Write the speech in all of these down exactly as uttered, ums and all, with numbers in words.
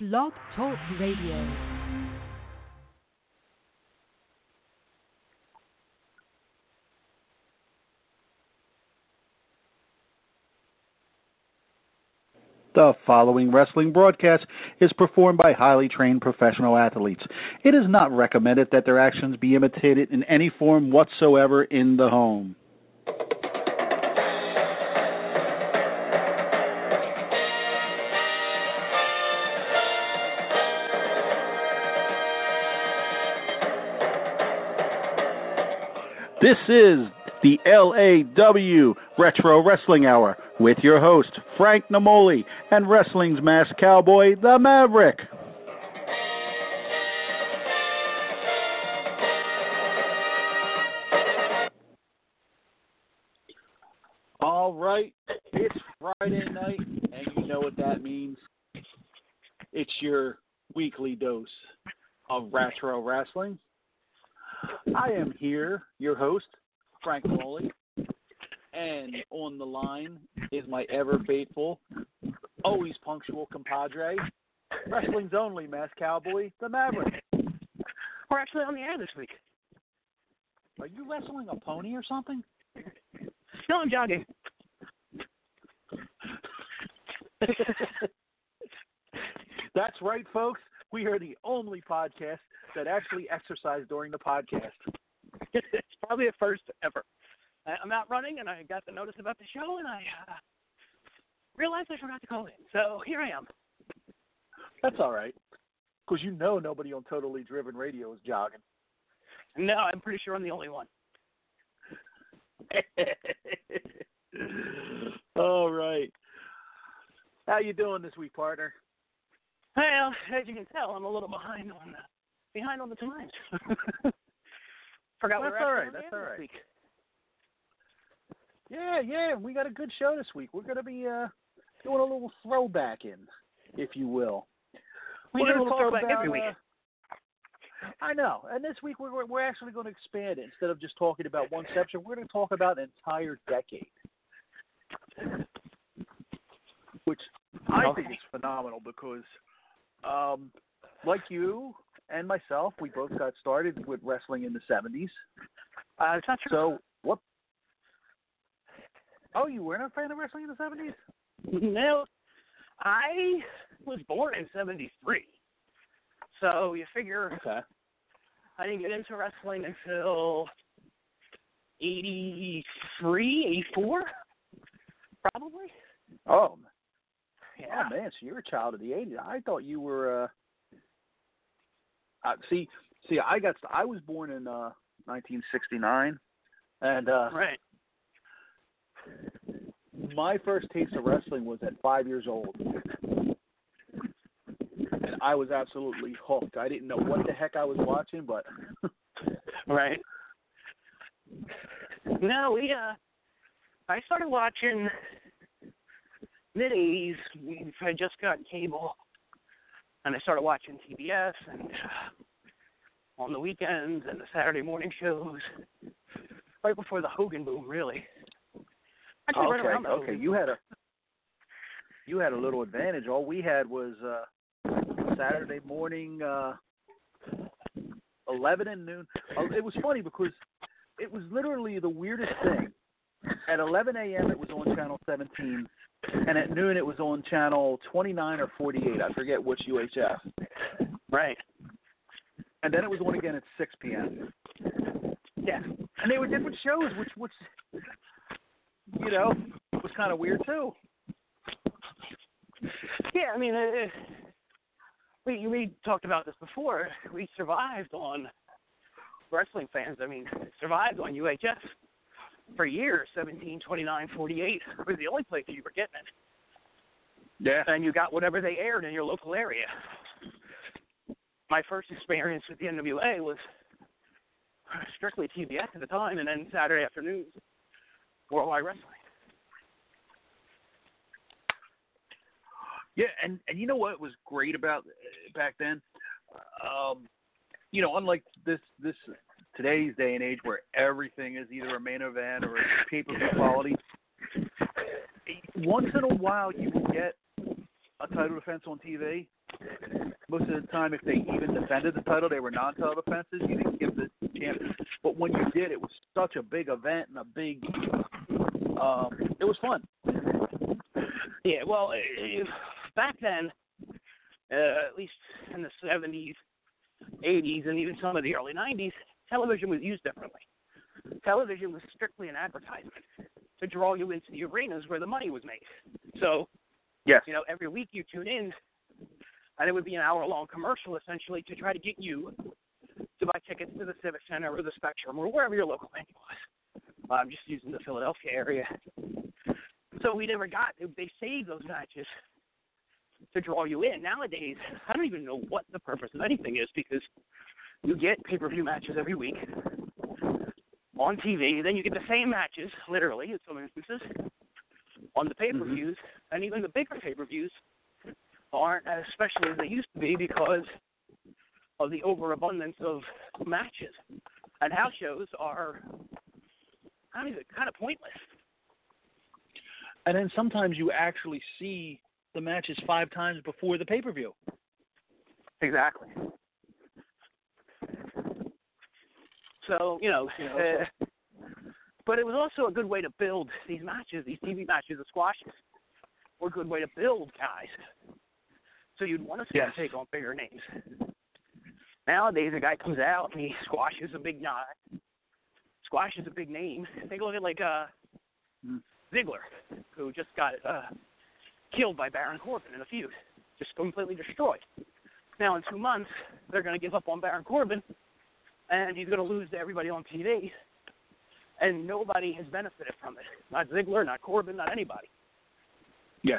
Blog Talk Radio. The following wrestling broadcast is performed by highly trained professional athletes. It is not recommended that their actions be imitated in any form whatsoever in the home. This is the L A W Retro Wrestling Hour with your host, Frank Namoli, and wrestling's masked cowboy, the Maverick. All right, it's Friday night, and you know what that means. It's your weekly dose of retro wrestling. I am here, your host, Frank Namoli, and on the line is my ever faithful, always punctual compadre, wrestling's only masked cowboy, the Maverick. We're actually on the air this week. Are you wrestling a pony or something? No, I'm jogging. That's right, folks. We are the only podcast that actually exercise during the podcast. It's probably a first ever. I'm out running, and I got the notice about the show, and I uh, realized I forgot to call in. So here I am. That's all right, because you know nobody on Totally Driven Radio is jogging. No, I'm pretty sure I'm the only one. All right. How you doing this week, partner? Well, as you can tell, I'm a little behind on the, behind on the times. Forgot That's we were all right. on the That's air all this right. week. Yeah, yeah, we got a good show this week. We're going to be uh, doing a little throwback in, if you will. We we're do a gonna little talk throwback about, every week. Uh, I know, and this week we're we're actually going to expand it. Instead of just talking about one section, we're going to talk about an entire decade, which I Okay. think is phenomenal because, um, like you and myself, we both got started with wrestling in the seventies. Uh, it's not true. So what? Oh, you weren't a fan of wrestling in the seventies? No, I was born in seventy-three. So you figure Okay. I didn't get into wrestling until eighty-three, eighty-four, probably. Oh, Yeah. oh man, so you're a child of the eighties. I thought you were. Uh, uh, see, see, I got. I was born in uh, nineteen sixty-nine, and uh, Right. my first taste of wrestling was at five years old, and I was absolutely hooked. I didn't know what the heck I was watching, but Right. No, we, uh, I started watching mid-eighties. I just got cable, and I started watching T B S, and uh, on the weekends and the Saturday morning shows, right before the Hogan boom, really. Actually, right okay, around the okay, Hogan. you had a you had a little advantage. All we had was uh, Saturday morning, uh, eleven and noon. Uh, it was funny because it was literally the weirdest thing. At eleven a.m. it was on channel seventeen, and at noon it was on channel twenty-nine or forty-eight. I forget which U H F. Right. And then it was on again at six p.m. Yeah. And they were different shows, which, which you know, was kind of weird too. Yeah, I mean, uh, we we talked about this before. We survived on wrestling fans. I mean, survived on U H F for years. seventeen, twenty-nine, forty-eight was the only place you were getting it. Yeah. And you got whatever they aired in your local area. My first experience with the N W A was strictly T B S at the time, and then Saturday afternoons, Worldwide Wrestling. Yeah, and, and you know what was great about uh, back then? Um, you know, unlike this this today's day and age where everything is either a main event or a pay-per-view quality, once in a while you will get a title defense on T V, most of the time, if they even defended the title, they were non-title defenses. You didn't give the champion. But when you did, it was such a big event and a big. Um, it was fun. Yeah, well, uh, back then, uh, at least in the seventies, eighties, and even some of the early nineties, television was used differently. Television was strictly an advertisement to draw you into the arenas where the money was made. So, yes, you know, every week you tune in, and it would be an hour-long commercial, essentially, to try to get you to buy tickets to the Civic Center or the Spectrum or wherever your local venue was. I'm just using the Philadelphia area. So we never got, they saved those matches to draw you in. Nowadays, I don't even know what the purpose of anything is, because you get pay-per-view matches every week on T V. Then you get the same matches, literally, in some instances, on the pay-per-views. Mm-hmm. And even the bigger pay-per-views aren't as special as they used to be because of the overabundance of matches. And house shows are, I mean, kind of pointless. And then sometimes you actually see the matches five times before the pay-per-view. Exactly. So, you know, you know uh, so. But it was also a good way to build these matches, these T V matches of squashes, were a good way to build guys. So you'd want to see yes. them take on bigger names. Nowadays, a guy comes out and he squashes a big guy. Squash is a big name. Take a look at, like, uh, mm. Ziggler, who just got uh, killed by Baron Corbin in a feud, just completely destroyed. Now, in two months, they're going to give up on Baron Corbin, and he's going to lose to everybody on T V, and nobody has benefited from it. Not Ziggler, not Corbin, not anybody. Yes.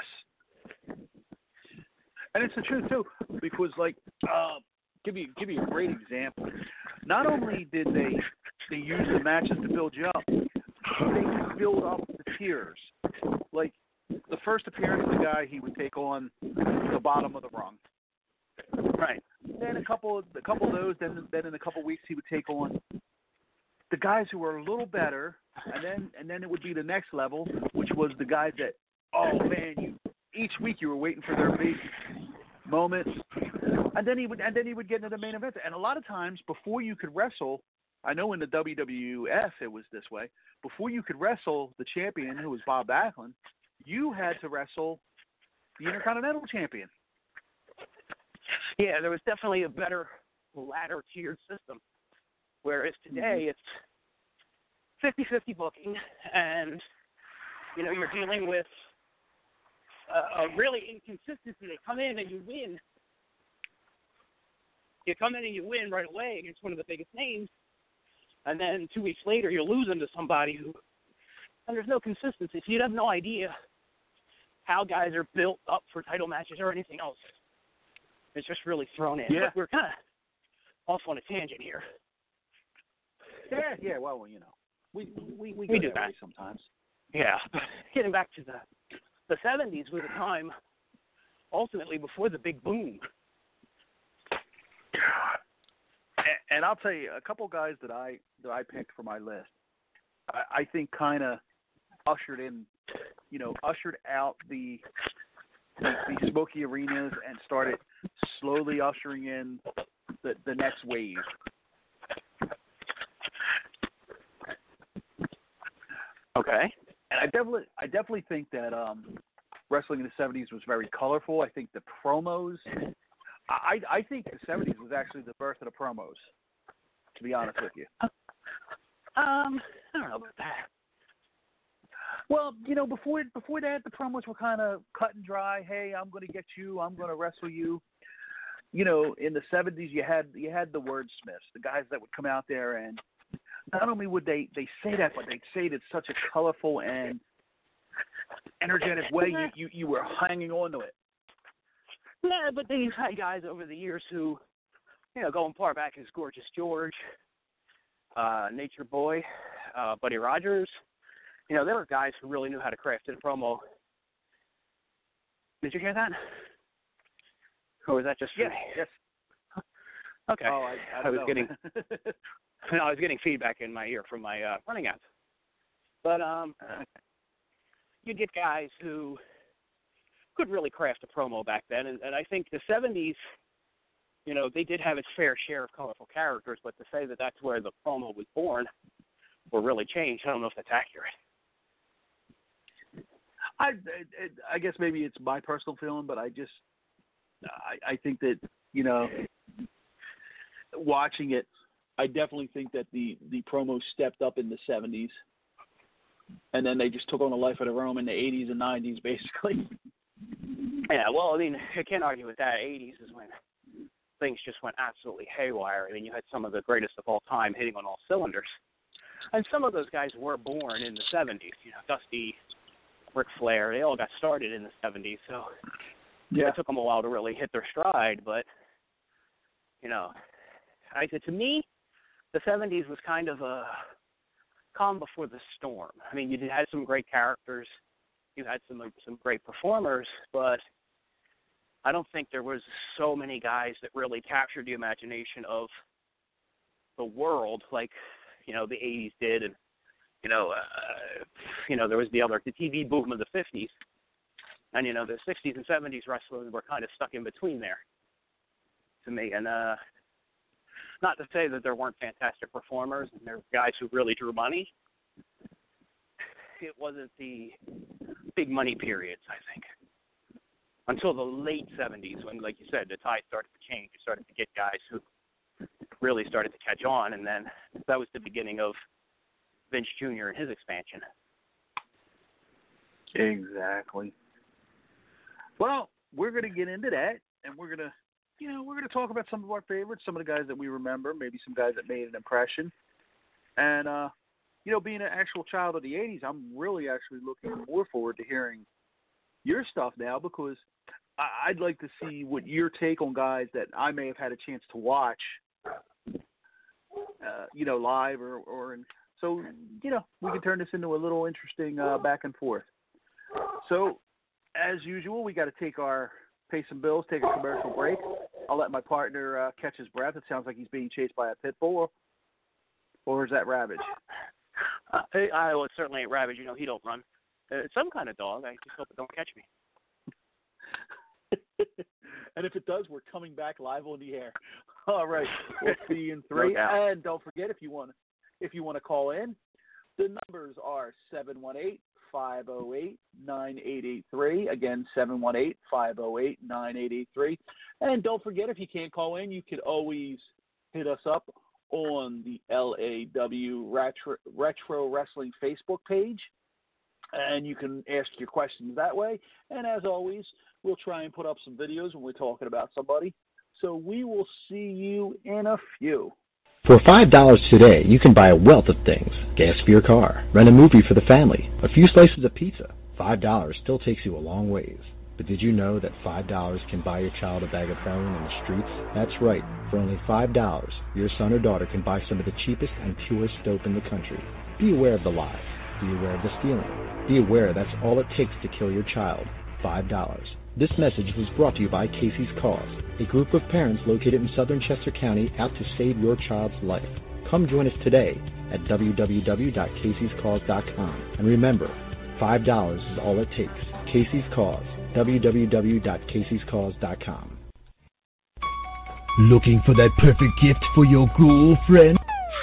And it's the truth, too, because, like, uh, give you give you a great example. Not only did they they use the matches to build you up, they build up the tiers. Like, the first appearance of the guy, he would take on the bottom of the rung. Right. Then a couple of a couple of those, then then in a couple of weeks he would take on the guys who were a little better, and then and then it would be the next level, which was the guys that, oh man, you each week you were waiting for their big moments, and then he would and then he would get into the main event. And a lot of times before you could wrestle, I know in the W W F it was this way. Before you could wrestle the champion, who was Bob Backlund, you had to wrestle the Intercontinental Champion. Yeah, there was definitely a better ladder-tiered system, whereas today it's fifty-fifty booking, and, you know, you're dealing with a, a really inconsistency. They come in and you win. You come in and you win right away against one of the biggest names, and then two weeks later you're losing to somebody who, and there's no consistency. So you have no idea how guys are built up for title matches or anything else. It's just really thrown in. Yeah. But we're kind of off on a tangent here. Yeah, yeah. Well, you know, we we we, we do that sometimes. Yeah. Getting back to the the seventies was a time, ultimately, before the big boom. And, and I'll tell you, a couple guys that I that I picked for my list, I, I think kind of ushered in, you know, ushered out the. The, the smoky arenas and started slowly ushering in the, the next wave. Okay. And I definitely I definitely think that um, wrestling in the seventies was very colorful. I think the promos I I think the seventies was actually the birth of the promos, to be honest with you. Um, I don't know about that. Well, you know, before before that, the promos were kind of cut and dry. Hey, I'm going to get you. I'm going to wrestle you. You know, in the seventies, you had you had the wordsmiths, the guys that would come out there, and not only would they, they say that, but they'd say it in such a colorful and energetic way. You you, you were hanging on to it. Yeah, but they've had guys over the years who, you know, going far back as Gorgeous George, uh, Nature Boy, uh, Buddy Rogers. You know, there were guys who really knew how to craft a promo. Did you hear that? Or was that just yes, me? Yes. Okay. Oh, I, I, I was know. getting, no, I was getting feedback in my ear from my uh, running ads. But um, you get guys who could really craft a promo back then. And, and I think the seventies, you know, they did have its fair share of colorful characters, but to say that that's where the promo was born or really changed, I don't know if that's accurate. I, I, I guess maybe it's my personal feeling, but I just, I, I think that, you know, watching it, I definitely think that the, the promo stepped up in the seventies, and then they just took on a life of their own in the eighties and nineties, basically. Yeah, well, I mean, I can't argue with that. eighties is when things just went absolutely haywire. I mean, you had some of the greatest of all time hitting on all cylinders. And some of those guys were born in the seventies. You know, Dusty, Ric Flair, they all got started in the seventies, so yeah. It took them a while to really hit their stride. But, you know, I said to me, the seventies was kind of a calm before the storm. I mean, you did had some great characters, you had some some great performers, but I don't think there was so many guys that really captured the imagination of the world like, you know, the eighties did. And, you know, uh, you know, there was the other, the T V boom of the fifties. And, you know, the sixties and seventies wrestlers were kind of stuck in between there to me. And uh, not to say that there weren't fantastic performers and there were guys who really drew money. It wasn't the big money periods, I think, until the late seventies when, like you said, the tide started to change. You started to get guys who really started to catch on, and then that was the beginning of Vince Junior and his expansion. Exactly. Well, we're going to get into that, and we're going to, you know, we're going to talk about some of our favorites, some of the guys that we remember, maybe some guys that made an impression. And, uh, you know, being an actual child of the eighties, I'm really actually looking more forward to hearing your stuff now, because I'd like to see what your take on guys that I may have had a chance to watch, uh, you know, live or, or in, so, you know, we can turn this into a little interesting uh, back and forth. So, as usual, we got to take our, pay some bills, take a commercial break. I'll let my partner uh, catch his breath. It sounds like he's being chased by a pit bull, or, or is that Ravage? Uh, I, well, it certainly ain't Ravage. You know, he don't run. Uh, it's some kind of dog. I just hope it don't catch me. And if it does, we're coming back live on the air. All right, we'll see you in three. No and don't forget, if you want, if you want to call in, the numbers are seven one eight, five oh eight, nine eight eight three. Again, seven one eight, five oh eight, nine eight eight three. And don't forget, if you can't call in, you could always hit us up on the L A W Retro, Retro Wrestling Facebook page, and you can ask your questions that way. And as always, we'll try and put up some videos when we're talking about somebody. So we will see you in a few. For five dollars today, you can buy a wealth of things. Gas for your car, rent a movie for the family, a few slices of pizza. five dollars still takes you a long ways. But did you know that five dollars can buy your child a bag of heroin in the streets? That's right. For only five dollars, your son or daughter can buy some of the cheapest and purest dope in the country. Be aware of the lies. Be aware of the stealing. Be aware that's all it takes to kill your child. five dollars. This message was brought to you by Casey's Cause, a group of parents located in southern Chester County out to save your child's life. Come join us today at w w w dot caseys cause dot com. And remember, five dollars is all it takes. Casey's Cause, w w w dot caseys cause dot com. Looking for that perfect gift for your girlfriend?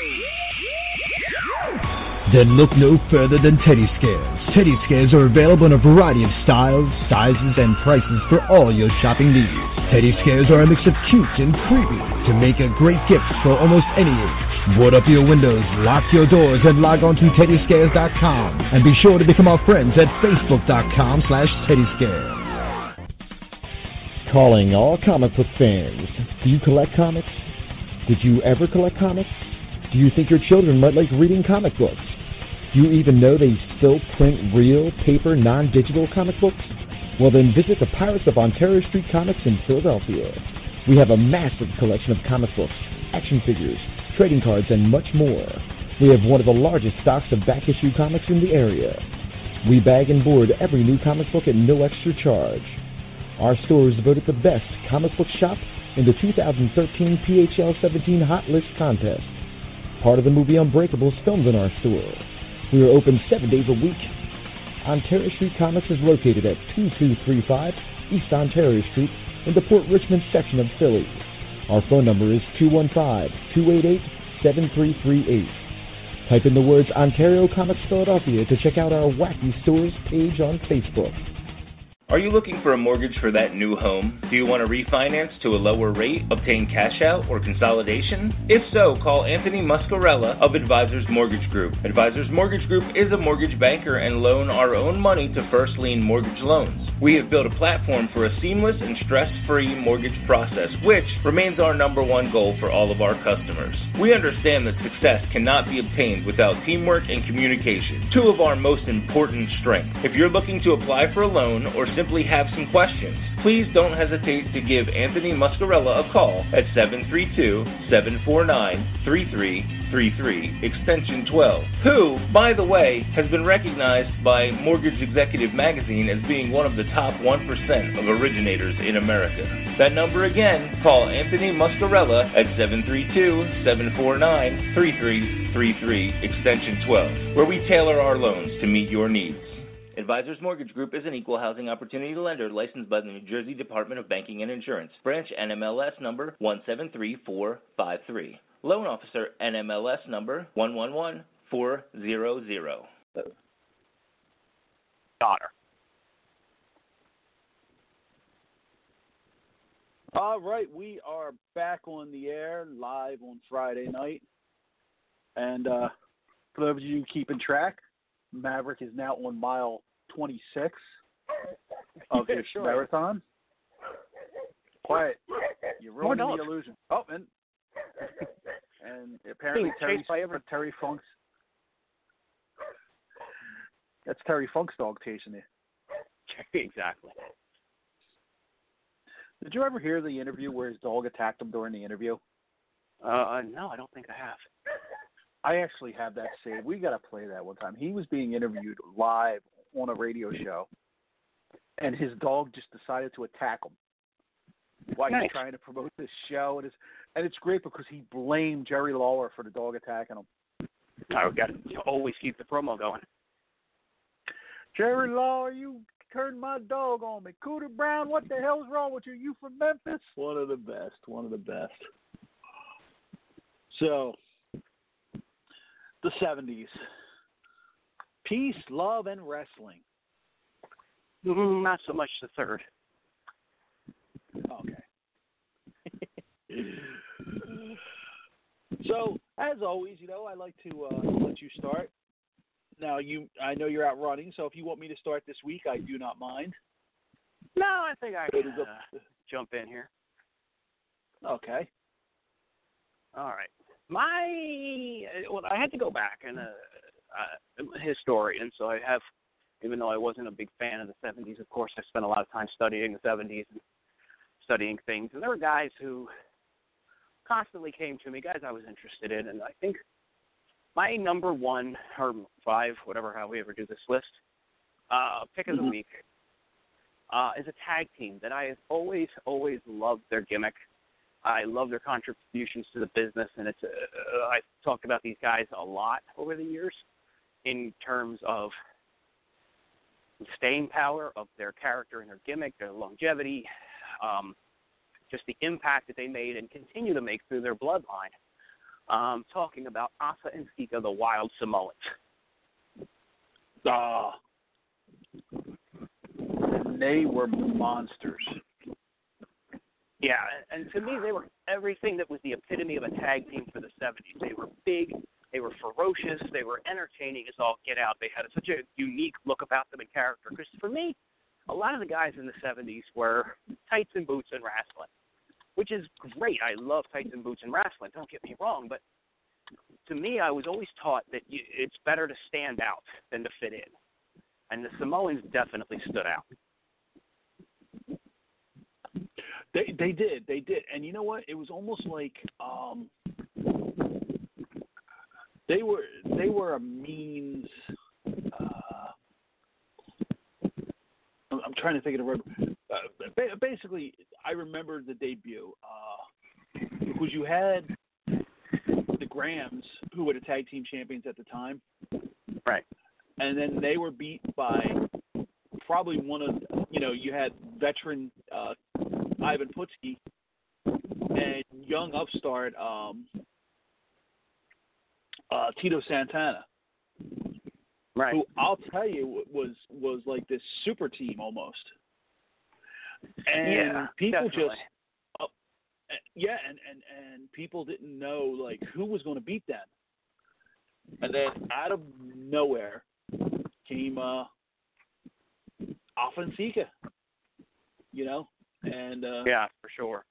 Then look no further than Teddy Scares. Teddy Scares are available in a variety of styles, sizes, and prices for all your shopping needs. Teddy Scares are a mix of cute and creepy to make a great gift for almost any age. Board up your windows, lock your doors, and log on to teddy scares dot com. And be sure to become our friends at facebook dot com slash teddy scares. Calling all comic book fans. Do you collect comics? Did you ever collect comics? Do you think your children might like reading comic books? Do you even know they still print real, paper, non-digital comic books? Well, then visit the Pirates of Ontario Street Comics in Philadelphia. We have a massive collection of comic books, action figures, trading cards, and much more. We have one of the largest stocks of back-issue comics in the area. We bag and board every new comic book at no extra charge. Our store is voted the best comic book shop in the two thousand thirteen P H L seventeen Hot List contest. Part of the movie Unbreakable is filmed in our store. We are open seven days a week. Ontario Street Comics is located at two two three five East Ontario Street in the Port Richmond section of Philly. Our phone number is two one five, two eight eight, seven three three eight. Type in the words Ontario Comics Philadelphia to check out our Wacky Stores page on Facebook. Are you looking for a mortgage for that new home? Do you want to refinance to a lower rate, obtain cash out, or consolidation? If so, call Anthony Muscarella of Advisors Mortgage Group. Advisors Mortgage Group is a mortgage banker and loan our own money to first lien mortgage loans. We have built a platform for a seamless and stress-free mortgage process, which remains our number one goal for all of our customers. We understand that success cannot be obtained without teamwork and communication, two of our most important strengths. If you're looking to apply for a loan or simply have some questions, please don't hesitate to give Anthony Muscarella a call at seven three two, seven four nine, three three three three, extension twelve, who, by the way, has been recognized by Mortgage Executive Magazine as being one of the top one percent of originators in America. That number again, call Anthony Muscarella at seven three two, seven four nine, three three three three, extension twelve, where we tailor our loans to meet your needs. Advisors Mortgage Group is an equal housing opportunity lender licensed by the New Jersey Department of Banking and Insurance. Branch N M L S number one seven three four five three. Loan Officer N M L S number one one one four zero zero. Daughter. All right, we are back on the air live on Friday night. And uh, for those of you keeping track, Maverick is now on mile twenty-six of yeah, his sure. marathon. Quiet. You're ruining More the dogs. illusion. Oh, and, and apparently Being Terry, chased by every- Terry Funk's that's Terry Funk's dog chasing you. Exactly. Did you ever hear the interview where his dog attacked him during the interview? Uh, no, I don't think I have. I actually have that saved. We got to play that one time. He was being interviewed live on a radio show, and his dog just decided to attack him while Nice. he's trying to promote this show. And it's, and it's great because he blamed Jerry Lawler for the dog attacking him. I've got to always keep the promo going. Jerry Lawler, you turned my dog on me. Cooter Brown, what the hell's wrong with you? You from Memphis? One of the best. One of the best. So, the seventies. Peace, love, and wrestling. Mm, not so much the third. Okay. So, as always, you know, I like to uh, let you start. Now, you, I know you're out running, so if you want me to start this week, I do not mind. No, I think I can uh, jump in here. Okay. All right. My, well, I had to go back, and uh, uh, I'm a historian, so I have, even though I wasn't a big fan of the seventies, of course, I spent a lot of time studying the seventies and studying things. And there were guys who constantly came to me, guys I was interested in, and I think my number one, or five, whatever, how we ever do this list, uh, pick of the mm-hmm. week uh, is a tag team that I have always, always loved their gimmick. I love their contributions to the business, and it's. Uh, I've talked about these guys a lot over the years in terms of staying power of their character and their gimmick, their longevity, um, just the impact that they made and continue to make through their bloodline. Um, talking about Asa and Sika, the Wild Samoans. Ah, they were monsters. Yeah, and to me, they were everything that was the epitome of a tag team for the seventies. They were big, they were ferocious, they were entertaining as all get out. They had such a unique look about them and character. Because for me, a lot of the guys in the seventies were tights and boots and wrestling, which is great. I love tights and boots and wrestling, don't get me wrong. But to me, I was always taught that you, it's better to stand out than to fit in. And the Samoans definitely stood out. They they did they did, and you know what? It was almost like um, they were they were a means. Uh, I'm trying to think of the word. Uh, basically, I remember the debut uh, because you had the Grahams, who were the tag team champions at the time, right? and then they were beat by probably one of, you know, you had veteran uh, Ivan Putski and young upstart um, uh, Tito Santana. Right. Who I'll tell you was was like this super team almost. And yeah, people definitely. just uh, yeah, and, and, and people didn't know like who was going to beat them. And then out of nowhere came uh Afonseca, you know, and uh, yeah, for sure.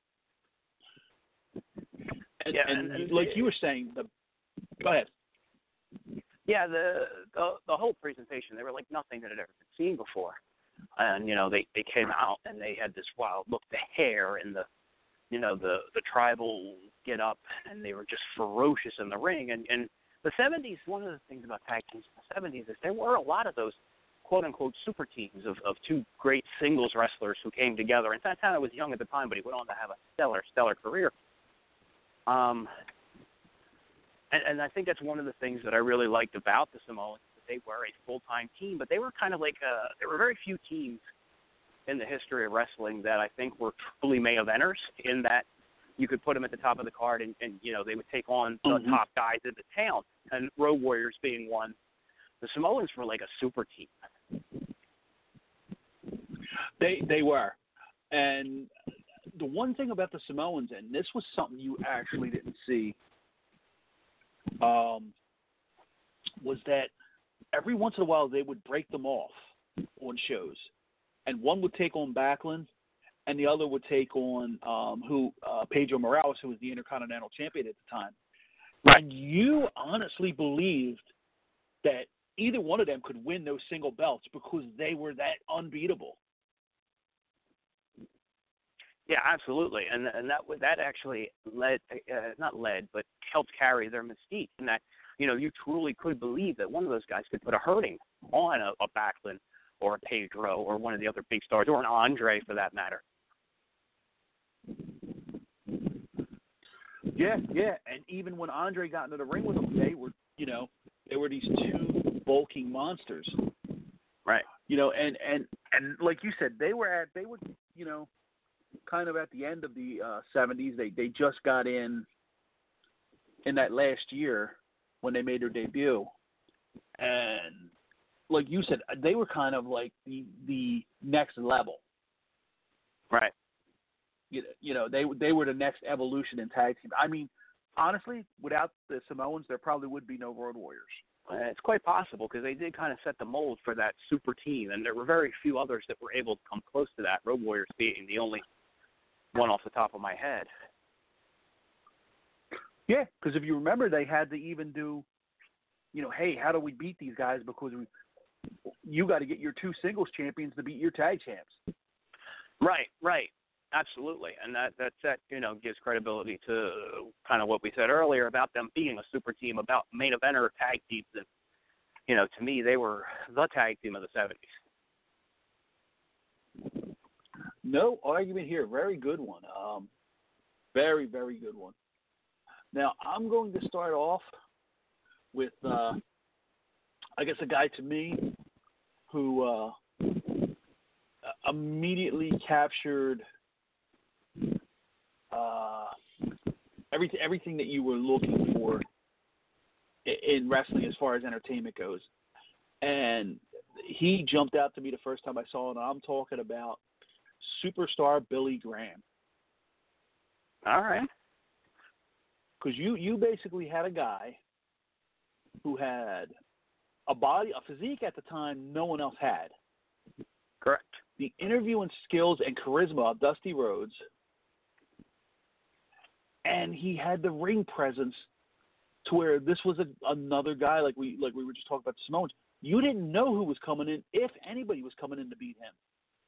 And, yeah, and, and, and like you were saying, the go ahead. Yeah, the, the the whole presentation, they were like nothing that had ever been seen before. And, you know, they, they came out and they had this wild look, the hair and the, you know, the, the tribal get up, and they were just ferocious in the ring. And, and the seventies, one of the things about tag teams in the seventies is there were a lot of those quote-unquote super teams of, of two great singles wrestlers who came together. And Santana was young at the time, but he went on to have a stellar, stellar career. Um, and, and I think that's one of the things that I really liked about the Samoans. They were a full-time team, but they were kind of like a, there were very few teams in the history of wrestling that I think were truly main eventers, in that you could put them at the top of the card and, and you know, they would take on the Mm-hmm. top guys in the town, and Road Warriors being one. The Samoans were like a super team. They they were. And the one thing about the Samoans, and this was something you actually didn't see, um, was that every once in a while they would break them off on shows. And one would take on Backlund, and the other would take on um, who uh, Pedro Morales, who was the Intercontinental Champion at the time. Right. And you honestly believed that either one of them could win those single belts because they were that unbeatable. Yeah, absolutely, and and that that actually led, uh, not led, but helped carry their mystique, in that, you know, you truly could believe that one of those guys could put a hurting on a, a Backlund or a Pedro or one of the other big stars, or an Andre for that matter. Yeah, yeah, and even when Andre got into the ring with them, they were, you know, they were these two bulking monsters. Right. You know, and, and, and like you said, they were at, they were, you know, kind of at the end of the uh, seventies. They they just got in in that last year when they made their debut. And like you said, they were kind of like the the next level. Right. You, you know, they they were the next evolution in tag team. I mean, honestly, without the Samoans, there probably would be no Road Warriors. Uh, it's quite possible, because they did kind of set the mold for that super team, and there were very few others that were able to come close to that, Road Warriors being the only one off the top of my head. Yeah, because if you remember, they had to even do, you know, hey, how do we beat these guys? Because we, you got to get your two singles champions to beat your tag champs. Right, right. Absolutely, and that that that you know gives credibility to kind of what we said earlier about them being a super team, about main eventer tag teams. And you know, to me, they were the tag team of the seventies. No argument here. Very good one. Um, very very good one. Now I'm going to start off with, uh, I guess, a guy to me who uh, immediately captured Uh, everything, everything that you were looking for in wrestling as far as entertainment goes. And he jumped out to me the first time I saw it, and I'm talking about superstar Billy Graham. All right. Because you, you basically had a guy who had a body, a physique at the time no one else had. Correct. The interviewing skills and charisma of Dusty Rhodes, and he had the ring presence to where this was a, another guy like we like we were just talking about the Samoans. You didn't know who was coming in, if anybody was coming in to beat him.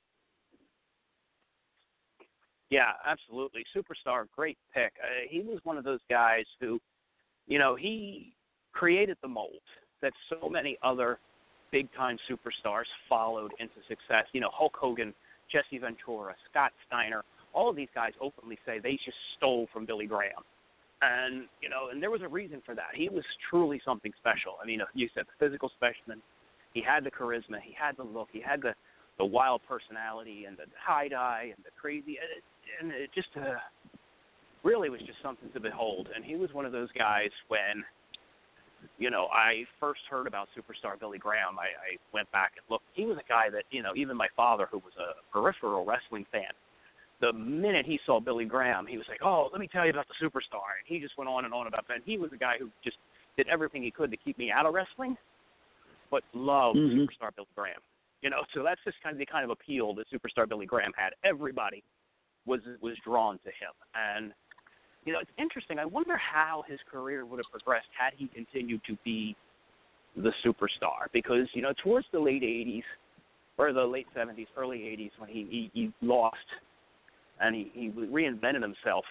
Yeah, absolutely. Superstar, great pick. Uh, he was one of those guys who, you know, he created the mold that so many other big-time superstars followed into success. You know, Hulk Hogan, Jesse Ventura, Scott Steiner, all of these guys openly say they just stole from Billy Graham. And, you know, and there was a reason for that. He was truly something special. I mean, you said the physical specimen. He had the charisma. He had the look. He had the, the wild personality and the tie-dye and the crazy. And it, and it just uh, really was just something to behold. And he was one of those guys when, you know, I first heard about Superstar Billy Graham. I, I went back and looked. He was a guy that, you know, even my father, who was a peripheral wrestling fan, the minute he saw Billy Graham, he was like, oh, let me tell you about the Superstar. And he just went on and on about that. And he was a guy who just did everything he could to keep me out of wrestling, but loved mm-hmm. Superstar Billy Graham. You know, so that's just kind of the kind of appeal that Superstar Billy Graham had. Everybody was was drawn to him. And, you know, it's interesting. I wonder how his career would have progressed had he continued to be the Superstar. Because, you know, towards the late eighties, or the late seventies, early eighties, when he, he, he lost and he, he reinvented himself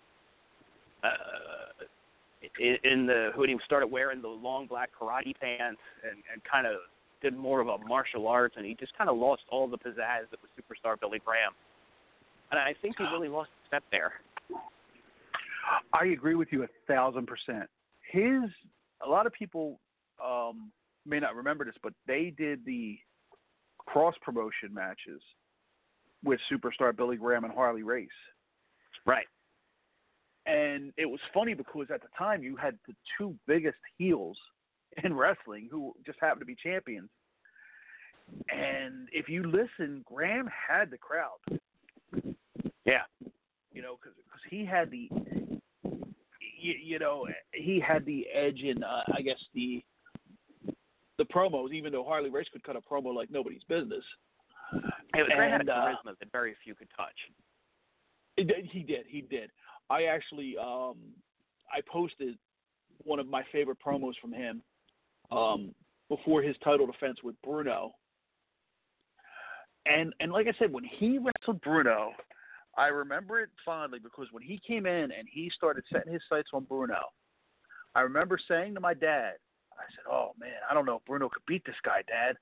uh, in, in the when he started wearing the long black karate pants and, and kind of did more of a martial arts, and he just kind of lost all the pizzazz that was Superstar Billy Graham. And I think he really lost a step there. I agree with you a thousand percent. His a lot of people um, may not remember this, but they did the cross promotion matches with Superstar Billy Graham and Harley Race. Right. And it was funny because at the time you had the two biggest heels in wrestling who just happened to be champions. And if you listen, Graham had the crowd. Yeah. You know, because he had the, you, you know, he had the edge in, uh, I guess, the the promos, even though Harley Race could cut a promo like nobody's business. Hey, Graham had and, a uh, charisma that very few could touch. It, he did. He did. I actually, um, I posted one of my favorite promos from him um, before his title defense with Bruno. And and like I said, when he wrestled Bruno, I remember it fondly because when he came in and he started setting his sights on Bruno, I remember saying to my dad, I said, "Oh man, I don't know if Bruno could beat this guy, Dad."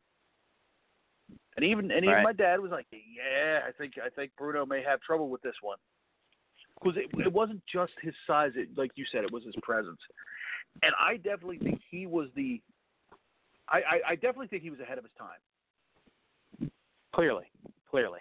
And even and even right. my dad was like, "Yeah, I think I think Bruno may have trouble with this one." Because it, it wasn't just his size, it, like you said, it was his presence. And I definitely think he was the I, I, I definitely think he was ahead of his time. Clearly. Clearly.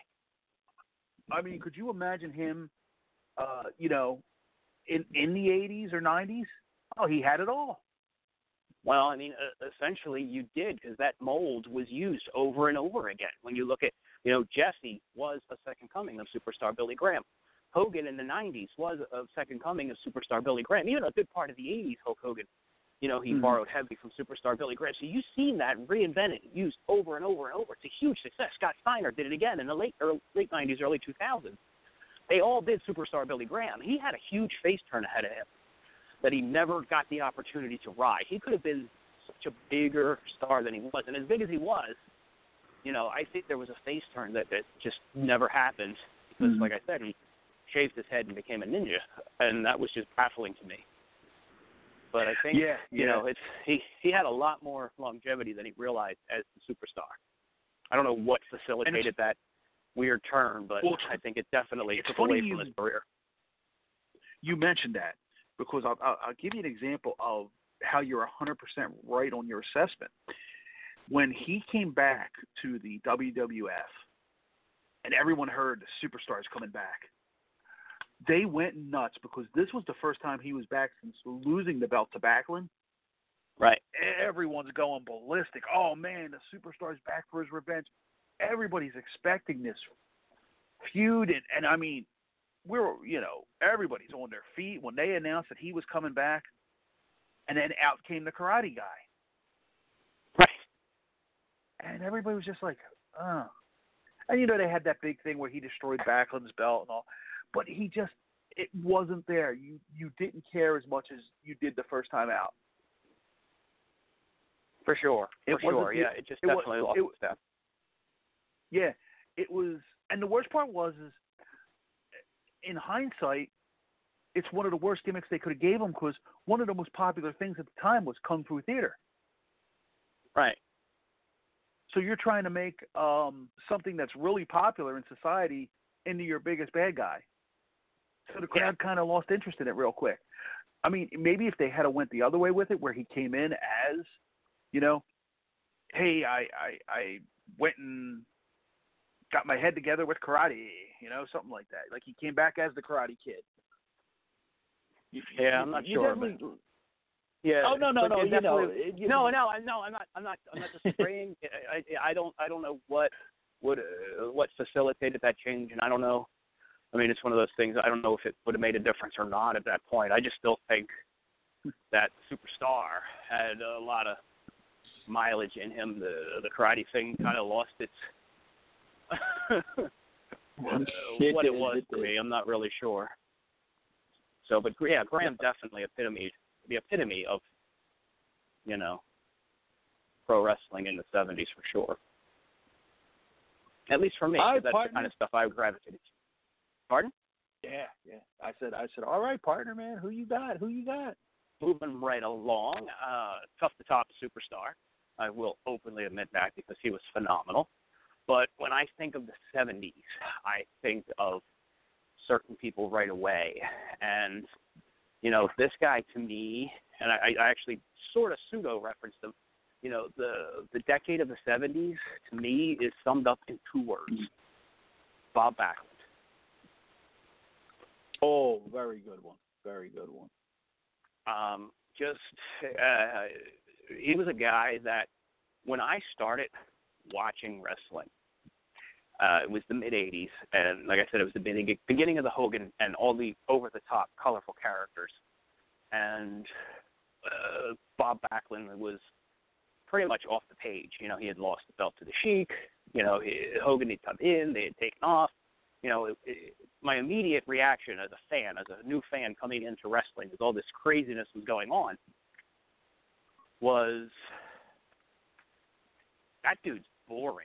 I mean, could you imagine him, uh, you know, in, in the eighties or nineties? Oh, he had it all. Well, I mean, uh, essentially you did, because that mold was used over and over again. When you look at, you know, Jesse was a second coming of Superstar Billy Graham. Hogan in the nineties was a second coming of Superstar Billy Graham. Even a good part of the eighties, Hulk Hogan, you know, he mm-hmm. borrowed heavily from Superstar Billy Graham. So you've seen that reinvented, used over and over and over. It's a huge success. Scott Steiner did it again in the late early, late nineties, early two thousands. They all did Superstar Billy Graham. He had a huge face turn ahead of him that he never got the opportunity to ride. He could have been such a bigger star than he was. And as big as he was, you know, I think there was a face turn that, that just never happened because, mm-hmm. like I said, he shaved his head and became a ninja, and that was just baffling to me. But I think, yeah, you yeah. know, it's he, he had a lot more longevity than he realized as the Superstar. I don't know what facilitated that weird turn, but well, I think it definitely took away from you, his career. You mentioned that because I'll, I'll, I'll give you an example of how you're one hundred percent right on your assessment. When he came back to the W W F and everyone heard the Superstar is coming back, they went nuts because this was the first time he was back since losing the belt to Backlund. Right. Everyone's going ballistic. Oh, man, the Superstar's back for his revenge. Everybody's expecting this feud. And, and I mean, we're, you know, everybody's on their feet when they announced that he was coming back. And then out came the Karate Guy. Right. And everybody was just like, oh. And, you know, they had that big thing where he destroyed Backlund's belt and all. But he just, it wasn't there. You you didn't care as much as you did the first time out. For sure. For it sure, yeah. It just it definitely was, lost it, a step. Yeah. It was, and the worst part was, is in hindsight, it's one of the worst gimmicks they could have gave him because one of the most popular things at the time was Kung Fu Theater. Right. So you're trying to make um, something that's really popular in society into your biggest bad guy. So the crowd yeah. kind of lost interest in it real quick. I mean, maybe if they had went the other way with it, where he came in as, you know, hey, I I, I went and got my head together with karate, you know, something like that. Like he came back as the Karate Kid. You, yeah, you, I'm not you sure. But, yeah. Oh no, no, no. You know, you, no, no, I no, I'm not. I'm not. I'm not disagreeing. I, I, I don't. I don't know what would uh, what facilitated that change, and I don't know. I mean, it's one of those things. I don't know if it would have made a difference or not at that point. I just still think that Superstar had a lot of mileage in him. The the karate thing kind of lost its uh, what it was to me. I'm not really sure. So, but yeah, Graham definitely epitome, the epitome of, you know, pro wrestling in the seventies for sure. At least for me, 'cause right, that's partner. the kind of stuff I gravitated to. Pardon? Yeah, yeah. I said, I said, all right, partner, man. Who you got? Who you got? Moving right along, uh, tough to top Superstar. I will openly admit that because he was phenomenal. But when I think of the seventies, I think of certain people right away. And, you know, this guy to me, and I, I actually sort of pseudo-referenced him, you know, the, the decade of the seventies, to me, is summed up in two words. Bob Backlund. Oh, very good one. Very good one. Um, just, uh, he was a guy that when I started watching wrestling, uh, it was the mid-eighties, and like I said, it was the beginning, beginning of the Hogan and all the over-the-top, colorful characters. And uh, Bob Backlund was pretty much off the page. You know, he had lost the belt to the Sheik. You know, he, Hogan had come in, they had taken off. You know, it, it, my immediate reaction as a fan, as a new fan coming into wrestling, as all this craziness was going on, was that dude's boring.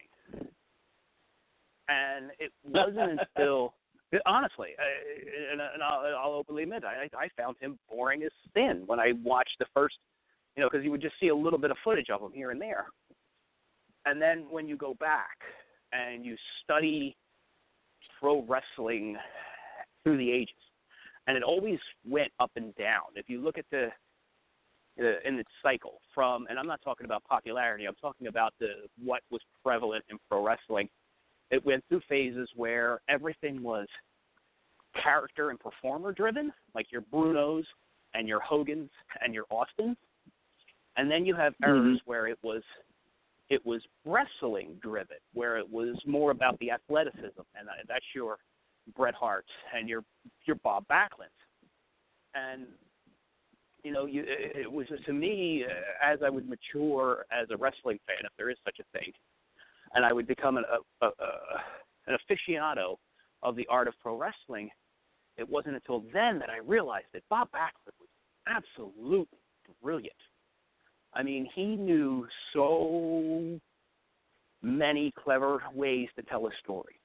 And it wasn't until, honestly, I, and, and I'll, I'll openly admit, I, I found him boring as sin when I watched the first, you know, because you would just see a little bit of footage of him here and there. And then when you go back and you study pro wrestling through the ages, and it always went up and down. If you look at the uh, in its cycle from, and I'm not talking about popularity, I'm talking about the what was prevalent in pro wrestling. It went through phases where everything was character and performer driven, like your Brunos and your Hogans and your Austins, and then you have eras mm-hmm. where it was it was wrestling driven, where it was more about the athleticism, and that's your Bret Hart and your your Bob Backlund. And you know, you, it was to me as I would mature as a wrestling fan, if there is such a thing, and I would become an a, a, a, an aficionado of the art of pro wrestling. It wasn't until then that I realized that Bob Backlund was absolutely brilliant. I mean, he knew so many clever ways to tell a story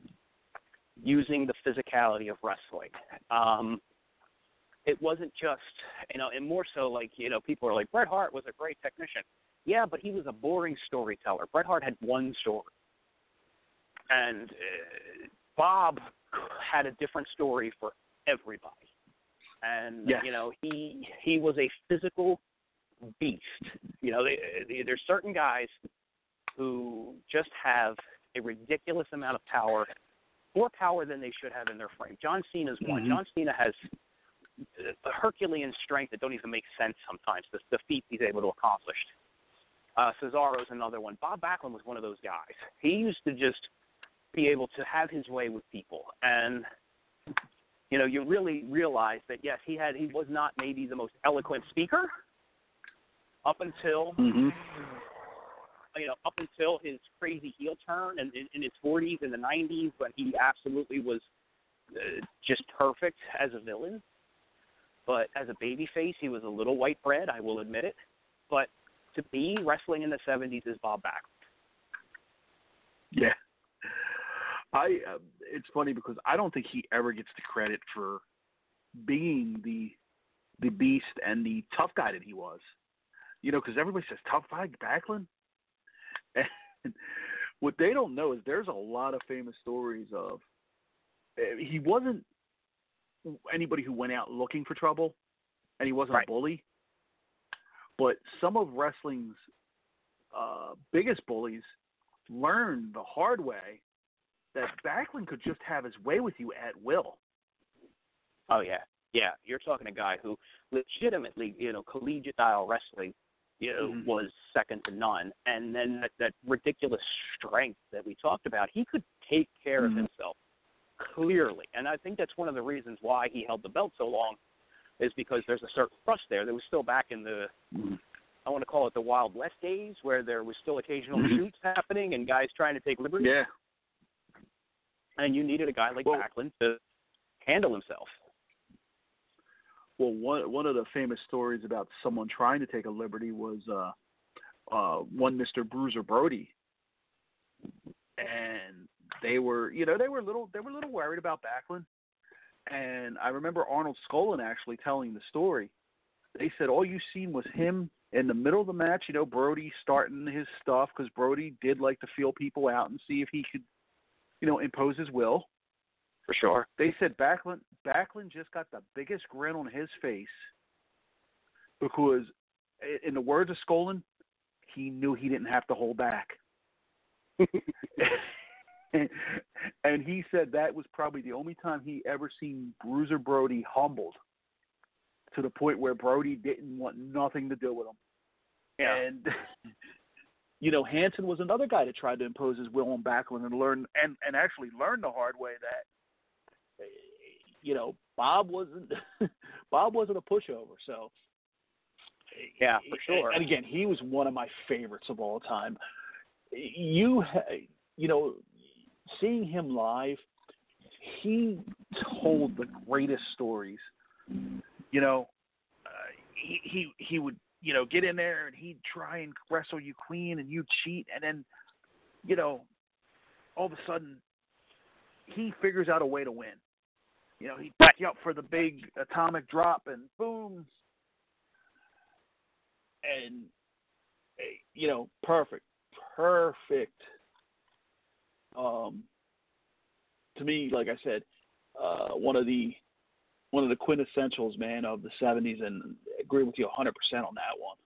using the physicality of wrestling. Um, it wasn't just, you know, and more so like, you know, people are like, Bret Hart was a great technician. Yeah, but he was a boring storyteller. Bret Hart had one story. And uh, Bob had a different story for everybody. And, yes. you know, he he was a physical beast. You know, they, they, there's certain guys who just have a ridiculous amount of power, more power than they should have in their frame. John Cena's one. Mm-hmm. John Cena has a Herculean strength that don't even make sense sometimes, the, the feat he's able to accomplish. Uh, Cesaro's another one. Bob Backlund was one of those guys. He used to just be able to have his way with people. And, you know, you really realize that, yes, he had he was not maybe the most eloquent speaker, up until, mm-hmm. you know, up until his crazy heel turn in, in, in his forties and the nineties, when he absolutely was uh, just perfect as a villain. But as a babyface, he was a little white bread, I will admit it. But to me, wrestling in the seventies is Bob Backlund. Yeah. I. Uh, it's funny because I don't think he ever gets the credit for being the the beast and the tough guy that he was. You know, because everybody says, tough guy, Backlund? And what they don't know is there's a lot of famous stories of uh, he wasn't anybody who went out looking for trouble. and he wasn't right. a bully. But some of wrestling's uh, biggest bullies learned the hard way that Backlund could just have his way with you at will. Oh, yeah. Yeah, you're talking a guy who legitimately, you know, collegiate-style wrestling, you know, mm-hmm. was second to none. And then that, that ridiculous strength that we talked about, he could take care mm-hmm. of himself clearly. And I think that's one of the reasons why he held the belt so long is because there's a certain trust there. That was still back in the, mm-hmm. I want to call it the Wild West days, where there was still occasional mm-hmm. shoots happening and guys trying to take liberties. Yeah. And you needed a guy like well, Backlund to handle himself. Well, one one of the famous stories about someone trying to take a liberty was uh, uh, one Mister Bruiser Brody, and they were, you know, they were little, they were a little worried about Backlund, and I remember Arnold Skolin actually telling the story. They said all you seen was him in the middle of the match, you know, Brody starting his stuff because Brody did like to feel people out and see if he could, you know, impose his will. For sure. They said Backlund, Backlund just got the biggest grin on his face because, in the words of Skolin, he knew he didn't have to hold back. and, and he said that was probably the only time he ever seen Bruiser Brody humbled to the point where Brody didn't want nothing to do with him. Yeah. And, you know, Hanson was another guy that tried to impose his will on Backlund and learn and, and actually learned the hard way that, you know, Bob wasn't Bob wasn't a pushover. So yeah, for sure. And again, he was one of my favorites of all time. You you know, seeing him live, he told the greatest stories. You know, uh, he he he would you know get in there and he'd try and wrestle you clean and you'd cheat, and then you know all of a sudden he figures out a way to win. You know, he'd back you up for the big atomic drop and boom. And, you know, perfect. Perfect. Um, to me, like I said, uh, one of the one of the quintessentials, man, of the seventies, and I agree with you one hundred percent on that one.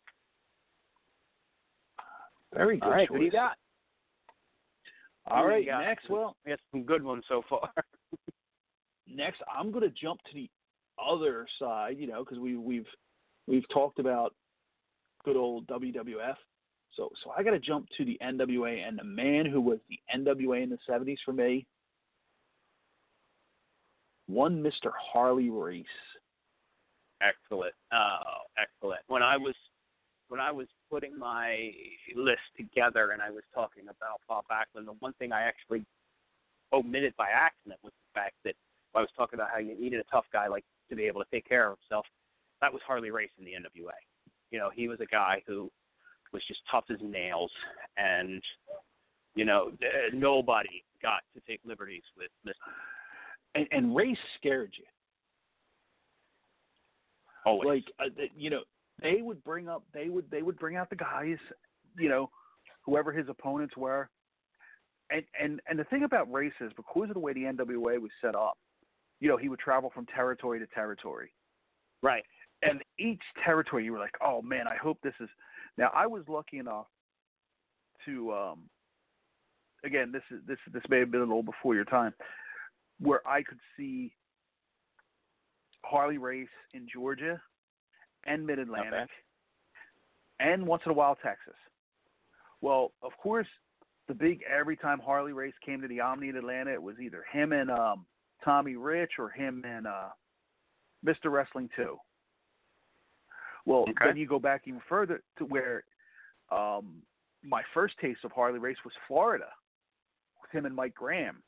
Very good All right, choice. what do you got? All right, next, well. We got some good ones so far. Next, I'm going to jump to the other side, you know, because we, we've we've talked about good old W W F. So so I got to jump to the N W A, and the man who was the N W A in the seventies for me, one Mister Harley Race. Excellent. Oh, excellent. When I was when I was putting my list together and I was talking about Bob Backlund, the one thing I actually omitted by accident was the fact that I was talking about how you needed a tough guy like to be able to take care of himself. That was Harley Race in the N W A. You know, he was a guy who was just tough as nails, and you know, nobody got to take liberties with Mister And, and Race scared you. Always. Like uh, you know, they would bring up, they would they would bring out the guys, you know, whoever his opponents were, and and and the thing about Race is because of the way the N W A was set up. You know, he would travel from territory to territory. Right. And each territory, you were like, oh, man, I hope this is – now, I was lucky enough to um, – again, this is this this may have been a little before your time, where I could see Harley Race in Georgia and Mid-Atlantic okay. and once in a while Texas. Well, of course, the big – every time Harley Race came to the Omni in Atlanta, it was either him and um, – Tommy Rich or him and uh, Mister Wrestling two. Well, okay. then you go back even further to where um, my first taste of Harley Race was Florida with him and Mike Graham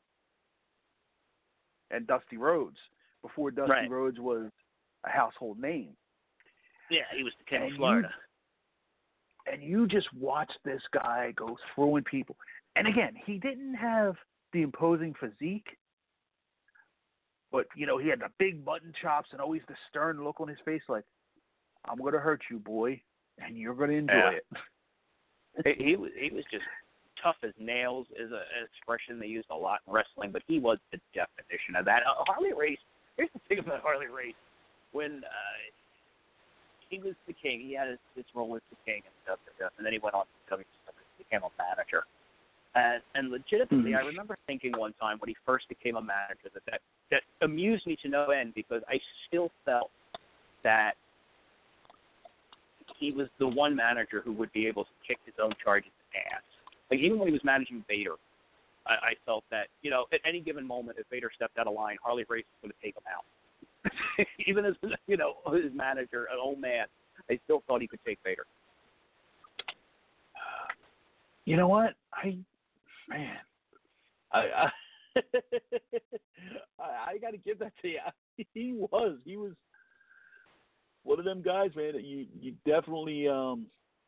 and Dusty Rhodes before Dusty right. Rhodes was a household name. Yeah, he was the king and of Florida. You, and you just watch this guy go throwing people. And again, he didn't have the imposing physique. But, you know, he had the big mutton chops and always the stern look on his face like, I'm going to hurt you, boy, and you're going to enjoy yeah. it. he, was, he was just tough as nails is a, an expression they used a lot in wrestling, but he was the definition of that. Uh, Harley Race, here's the thing about Harley Race. When uh, he was the king. He had his, his role as the king and stuff, and then he went on to W W E, became a manager. And, and legitimately, Mm-hmm. I remember thinking one time when he first became a manager that, that that amused me to no end because I still felt that he was the one manager who would be able to kick his own charges ass. Like, even when he was managing Vader, I, I felt that, you know, at any given moment, if Vader stepped out of line, Harley Race was going to take him out. Even as, you know, his manager, an old man, I still thought he could take Vader. You know what? I, man, I, I, I, I got to give that to you. He was, he was one of them guys, man. That you, you definitely, um,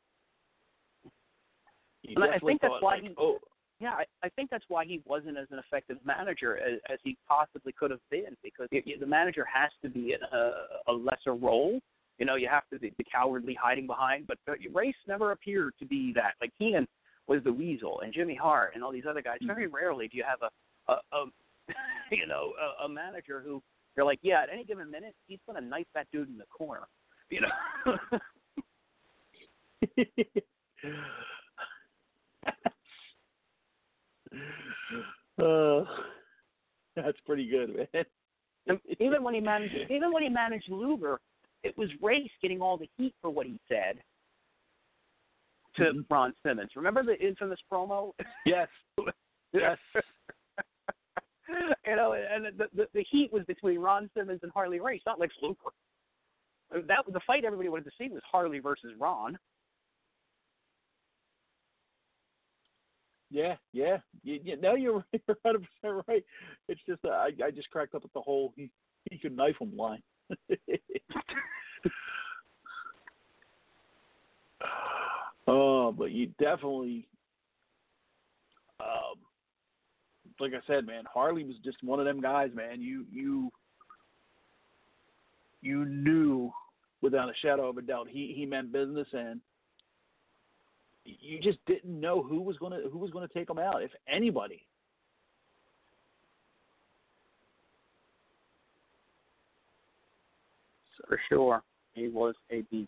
you And I definitely think that's thought, why like, he. oh. Yeah, I, I think that's why he wasn't as an effective manager as, as he possibly could have been, because it, the manager has to be in a, a lesser role. You know, you have to be the cowardly hiding behind, but Race never appeared to be that. Like, Heenan was the weasel, and Jimmy Hart and all these other guys. Very rarely do you have a, a, a you know, a, a manager who you're like, yeah, at any given minute, he's going to knife that dude in the corner. You know. uh, that's pretty good, man. And even when he managed, even when he managed Luger, it was Race getting all the heat for what he said to Mm-hmm. Ron Simmons. Remember the infamous promo? Yes. Yes. You know, and the, the the heat was between Ron Simmons and Harley Race, not Lex Luger. That the fight everybody wanted to see was Harley versus Ron. Yeah, yeah. You, you, no, you're right. You're one hundred percent right. It's just uh, I I just cracked up at the whole he he could knife him line. Oh, but you definitely, um, like I said, man, Harley was just one of them guys, man. You you you knew without a shadow of a doubt he, he meant business, and you just didn't know who was gonna who was gonna take him out, if anybody. For sure, he was a beast.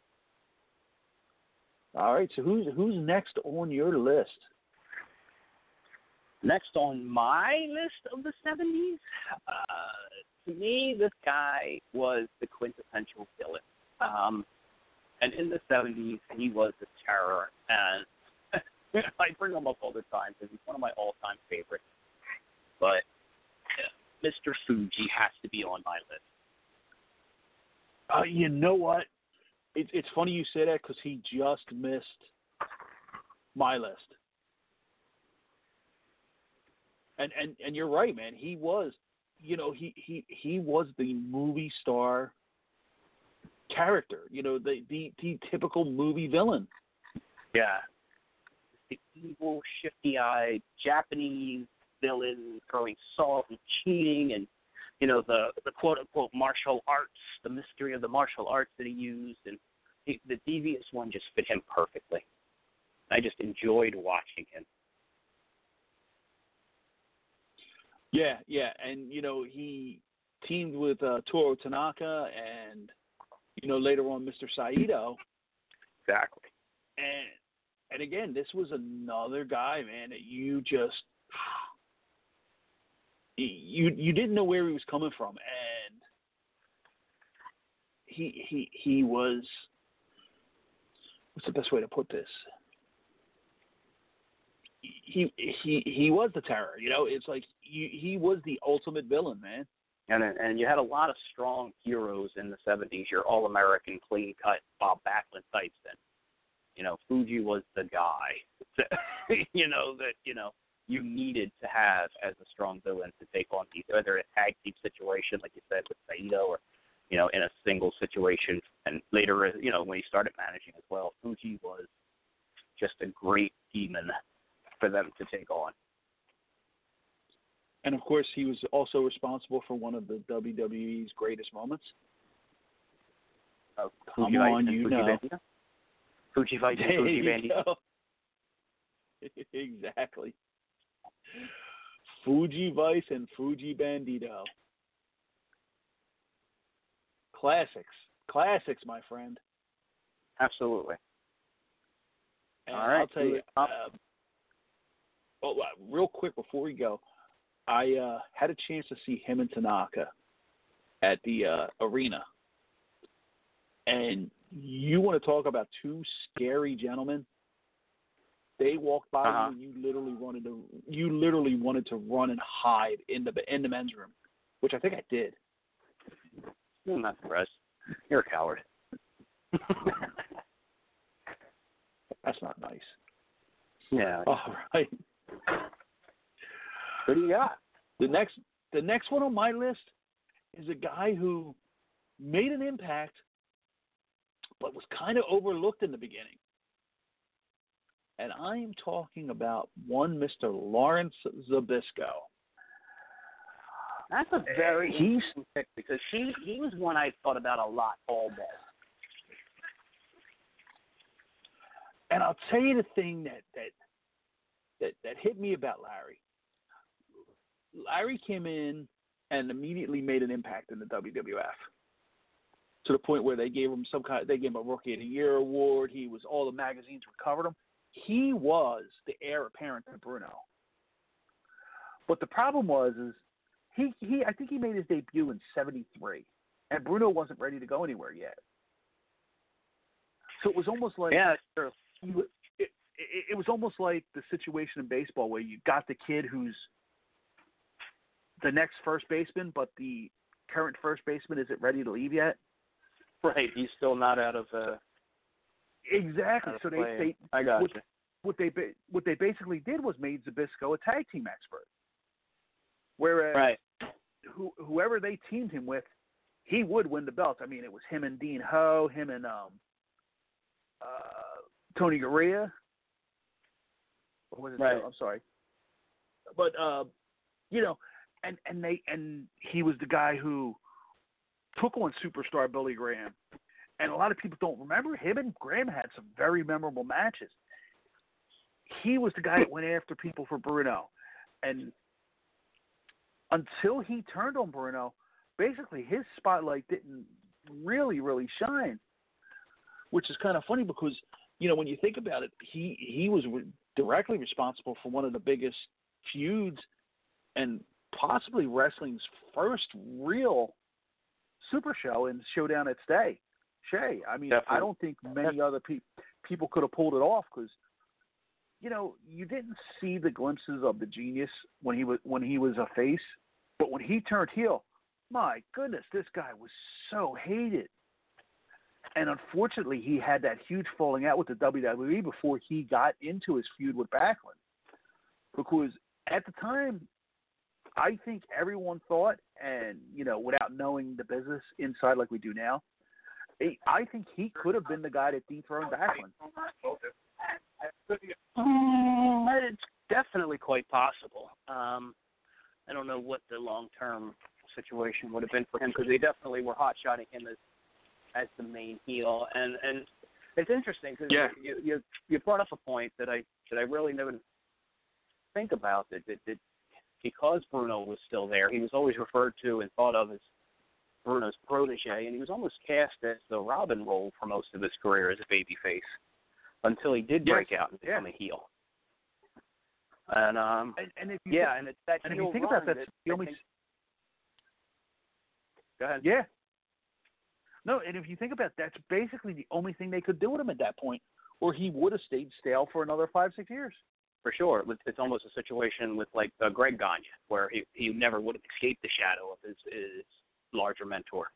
All right, so who's who's next on your list? Next on my list of the seventies, uh, to me, this guy was the quintessential villain. Um, and in the seventies, he was the terror. And I bring him up all the time because he's one of my all-time favorites. But uh, Mister Fuji has to be on my list. Uh, you know what? It's it's funny you say that because he just missed my list. And and and you're right, man. He was, you know, he he he was the movie star character. You know, the the, the typical movie villain. Yeah. The evil, shifty-eyed Japanese villain throwing salt and cheating and, you know, the, the quote-unquote martial arts, the mystery of the martial arts that he used. And he, the devious one just fit him perfectly. I just enjoyed watching him. Yeah, yeah. And, you know, he teamed with uh, Toru Tanaka and, you know, later on Mister Saito. Exactly. And and again, this was another guy, man, that you just you you didn't know where he was coming from, and he he he was, what's the best way to put this? He he he was the terror, you know. It's like you, he was the ultimate villain, man. And and you had a lot of strong heroes in the seventies. Your all-American, clean-cut Bob Backlund types. And you know, Fuji was the guy, you know, that, you know, you needed to have as a strong villain to take on these, whether a tag team situation, like you said, with Saito, or, you know, in a single situation. And later, you know, when he started managing as well, Fuji was just a great demon for them to take on. And, of course, he was also responsible for one of the W W E's greatest moments. Uh, Come Fuji on, Vice you Fuji know. Bandito. Fuji Vice and There Fuji you Bandito. go. Exactly. Fuji Vice and Fuji Bandito. Classics. classics, my friend. Absolutely. And All right. I'll tell you, uh, oh, uh, real quick before we go, I uh, had a chance to see him and Tanaka at the uh, arena. And you want to talk about two scary gentlemen? They walked by uh-huh. you, and you literally wanted to. You literally wanted to run and hide in the in the men's room, which I think I did. I'm not surprised. You're a coward. That's not nice. Yeah. All right. What do you got? The next, the next one on my list is a guy who made an impact, but was kind of overlooked in the beginning. And I am talking about one Mister Lawrence Zbyszko. That's a very He's, interesting pick because he, he was one I thought about a lot all day. And I'll tell you the thing that, that that that hit me about Larry. Larry came in and immediately made an impact in the W W F to the point where they gave him some kind. They gave him a Rookie of the Year award. He was all the magazines covered him. He was the heir apparent to Bruno. But the problem was is he he I think he made his debut in seventy-three, and Bruno wasn't ready to go anywhere yet. So it was almost like yeah, sure. It, it, it was almost like the situation in baseball where you got the kid who's the next first baseman, but the current first baseman isn't ready to leave yet. Right, he's still not out of uh, exactly. Out of so they, play. they I got what, you. what they what they basically did was made Zbyszko a tag team expert. Whereas right. who, whoever they teamed him with, he would win the belt. I mean, it was him and Dean Ho, him and um, uh, Tony Garea. Or was it? Right. I'm sorry. But uh, you know, and, and they and he was the guy who took on superstar Billy Graham. And a lot of people don't remember him and Graham had some very memorable matches. He was the guy that went after people for Bruno. And until he turned on Bruno, basically his spotlight didn't really, really shine, which is kind of funny because, you know, when you think about it, he, he was re- directly responsible for one of the biggest feuds and possibly wrestling's first real super show in Showdown at Stay. Shay, I mean, Definitely. I don't think many other pe- people could have pulled it off because, you know, you didn't see the glimpses of the genius when he was when he was a face, but when he turned heel, my goodness, this guy was so hated. And unfortunately, he had that huge falling out with the W W E before he got into his feud with Backlund, because at the time, I think everyone thought, and you know, without knowing the business inside like we do now, I think he could have been the guy that dethroned Backlund. Um, it's definitely quite possible. Um, I don't know what the long-term situation would have been for him because they definitely were hot-shotting him as as the main heel, and and it's interesting because yeah. you, you you brought up a point that I that I really never think about that, that that because Bruno was still there, he was always referred to and thought of as Bruno's protege, and he was almost cast as the Robin role for most of his career as a babyface until he did break yes. out and become yeah. a heel. And um, and, and if you yeah, think, and it's that and if heel you think run about that, that the only think, go ahead. yeah, no, and if you think about it, that's basically the only thing they could do with him at that point, or he would have stayed stale for another five, six years. For sure, it's almost a situation with like uh, Greg Gagne, where he he never would have escaped the shadow of his, his larger mentor.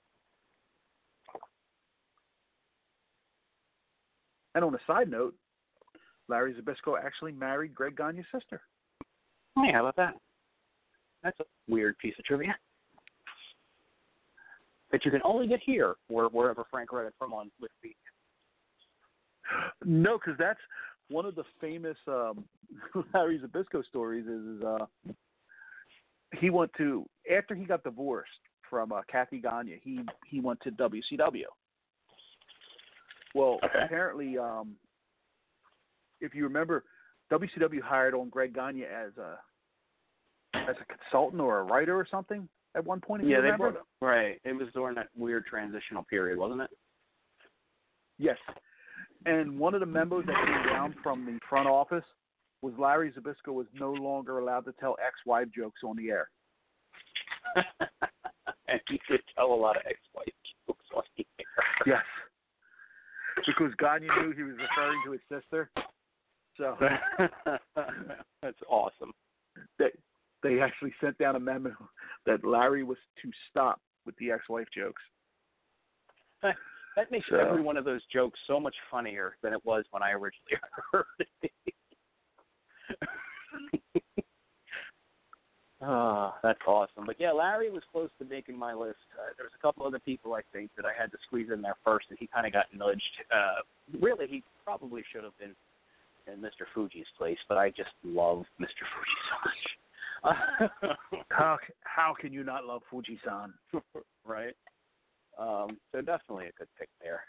And on a side note, Larry Zbyszko actually married Greg Gagne's sister. Hey, how about that? That's a weird piece of trivia that you can only get here, or wherever Frank read it from on Wikipedia. No, because that's one of the famous um, Larry Zbyszko stories. Is, is uh, he went to after he got divorced from uh, Kathy Gagne, he he went to W C W. Well, okay. apparently, um, if you remember, W C W hired on Greg Gagne as a as a consultant or a writer or something at one point. If yeah, you they remember, brought, right. It was during that weird transitional period, wasn't it? yes. And one of the members that came down from the front office was Larry Zbyszko was no longer allowed to tell ex-wife jokes on the air. And he could tell a lot of ex-wife jokes on the air. Yes. Because God knew he was referring to his sister. So that's awesome. They, they actually sent down a memo that Larry was to stop with the ex-wife jokes. That makes so, every one of those jokes so much funnier than it was when I originally heard it. Oh, that's awesome. But yeah, Larry was close to making my list. Uh, there was a couple other people I think that I had to squeeze in there first, and he kind of got nudged. Uh, really, he probably should have been in Mister Fuji's place, but I just love Mister Fuji so much. how how can you not love Fuji-san? Right. Um, so definitely a good pick there.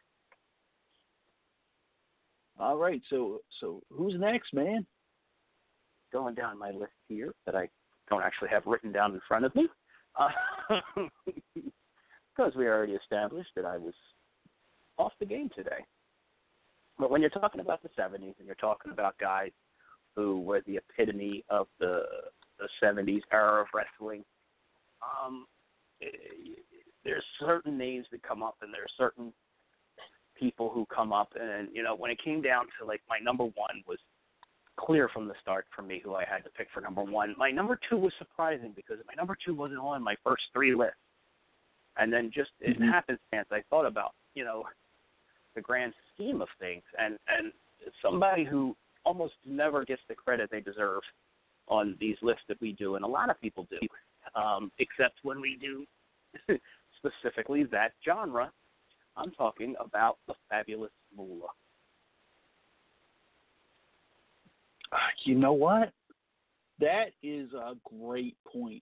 All right, so so who's next, man? Going down my list here that I don't actually have written down in front of me, uh, because we already established that I was off the game today. But when you're talking about the seventies and you're talking about guys who were the epitome of the, the seventies era of wrestling, um, there's certain names that come up and there's certain people who come up. And, you know, when it came down to, like, my number one was clear from the start for me who I had to pick for number one. My number two was surprising because my number two wasn't on my first three lists. And then just mm-hmm. in happenstance, I thought about, you know, the grand scheme of things. And, and somebody who almost never gets the credit they deserve on these lists that we do, and a lot of people do, um, except when we do specifically that genre. I'm talking about the Fabulous Moolah. You know what? That is a great point.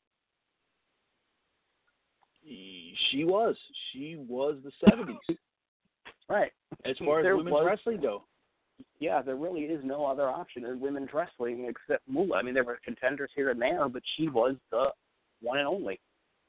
She was. She was the seventies. Right. As far as there women's was, wrestling go. Yeah, there really is no other option in women's wrestling except Moolah. I mean, there were contenders here and there, but she was the one and only.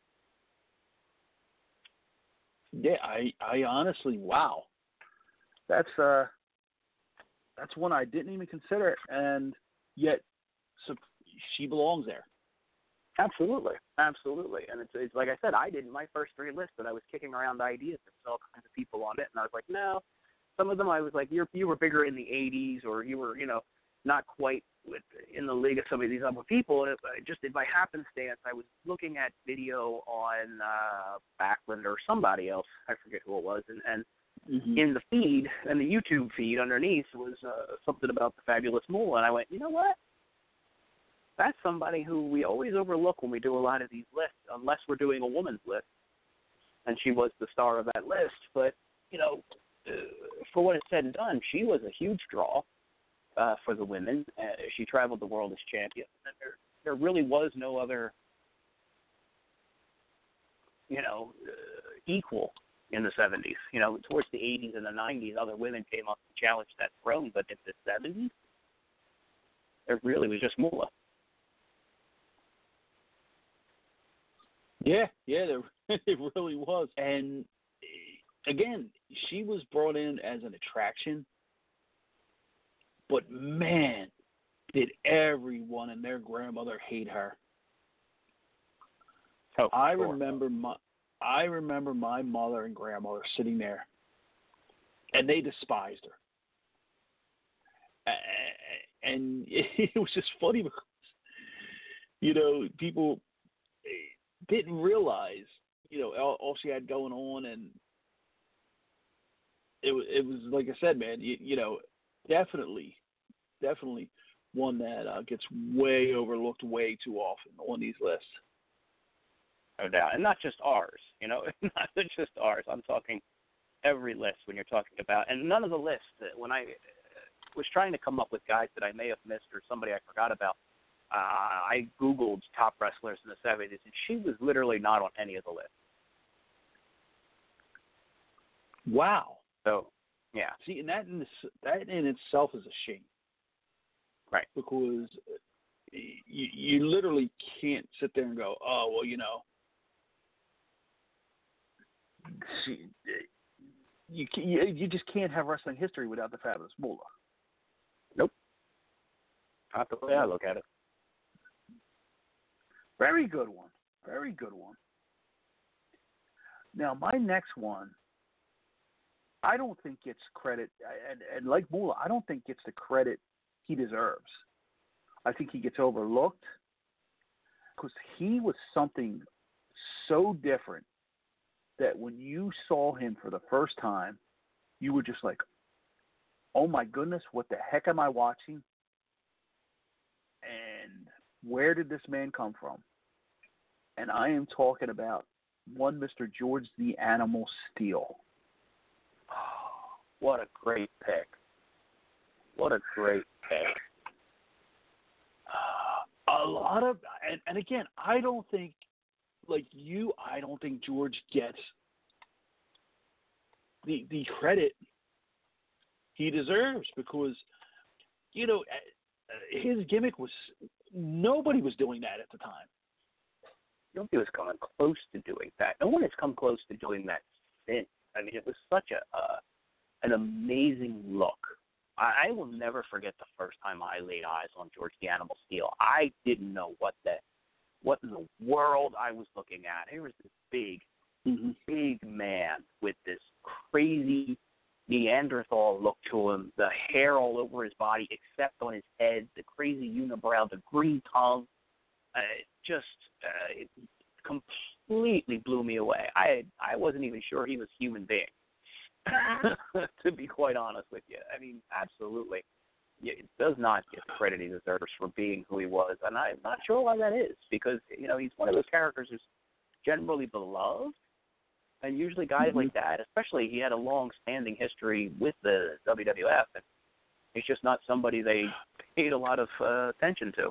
Yeah, I, I honestly, wow. That's uh, that's one I didn't even consider, and yet so she belongs there. Absolutely, absolutely. And it's, it's like I said, I did in my first three lists that I was kicking around ideas. There was all kinds of people on it, and I was like, no. Some of them I was like, you're you were bigger in the eighties, or you were, you know, not quite with, in the league of some of these other people. And it, just by happenstance, I was looking at video on uh, Backlund or somebody else. I forget who it was, and, and mm-hmm. in the feed, and the YouTube feed underneath was uh, something about the Fabulous Moolah, and I went, you know what? That's somebody who we always overlook when we do a lot of these lists, unless we're doing a woman's list. And she was the star of that list. But, you know, uh, for what it's said and done, she was a huge draw uh, for the women. Uh, she traveled the world as champion. And there, there really was no other, you know, uh, equal in the seventies. You know, towards the eighties and the nineties, other women came up and challenged that throne. But in the seventies, there really was just Moolah. Yeah, yeah, there, it really was. And, again, she was brought in as an attraction, but, man, did everyone and their grandmother hate her. Oh, I sure. remember my I remember my mother and grandmother sitting there, and they despised her. And it was just funny because, you know, people didn't realize, you know, all, all she had going on, and it was, it was like I said, man, you, you know, definitely, definitely one that uh, gets way overlooked way too often on these lists. No doubt, and not just ours, you know, not just ours. I'm talking every list when you're talking about, and none of the lists, when I was trying to come up with guys that I may have missed or somebody I forgot about, Uh, I Googled top wrestlers in the seventies, and she was literally not on any of the lists. Wow. So, yeah. See, and that in, this, that in itself is a shame. Right. Because you, you literally can't sit there and go, oh, well, you know, you you, you just can't have wrestling history without the Fabulous Moolah. Nope. Not the way I look at it. Very good one. Very good one. Now, my next one, I don't think gets credit, and, and like Moolah, I don't think gets the credit he deserves. I think he gets overlooked because he was something so different that when you saw him for the first time, you were just like, oh my goodness, what the heck am I watching? And where did this man come from? And I am talking about one Mister George the Animal Steele. Oh, what a great pick. What a great pick. Uh, a lot of, and, and again, I don't think, like you, I don't think George gets the the credit he deserves because, you know, his gimmick was, nobody was doing that at the time. Nobody was coming close to doing that. No one has come close to doing that since. I mean, it was such a uh, an amazing look. I, I will never forget the first time I laid eyes on George the Animal Steele. I didn't know what the what in the world I was looking at. Here was this big, mm-hmm. big man with this crazy Neanderthal look to him, the hair all over his body except on his head, the crazy unibrow, the green tongue. Uh, just uh, it completely blew me away. I I wasn't even sure he was a human being, to be quite honest with you. I mean, absolutely. It does not get the credit he deserves for being who he was, and I'm not sure why that is, because, you know, he's one of those characters who's generally beloved, and usually guys mm-hmm. like that, especially he had a long-standing history with the W W F, and he's just not somebody they paid a lot of uh, attention to.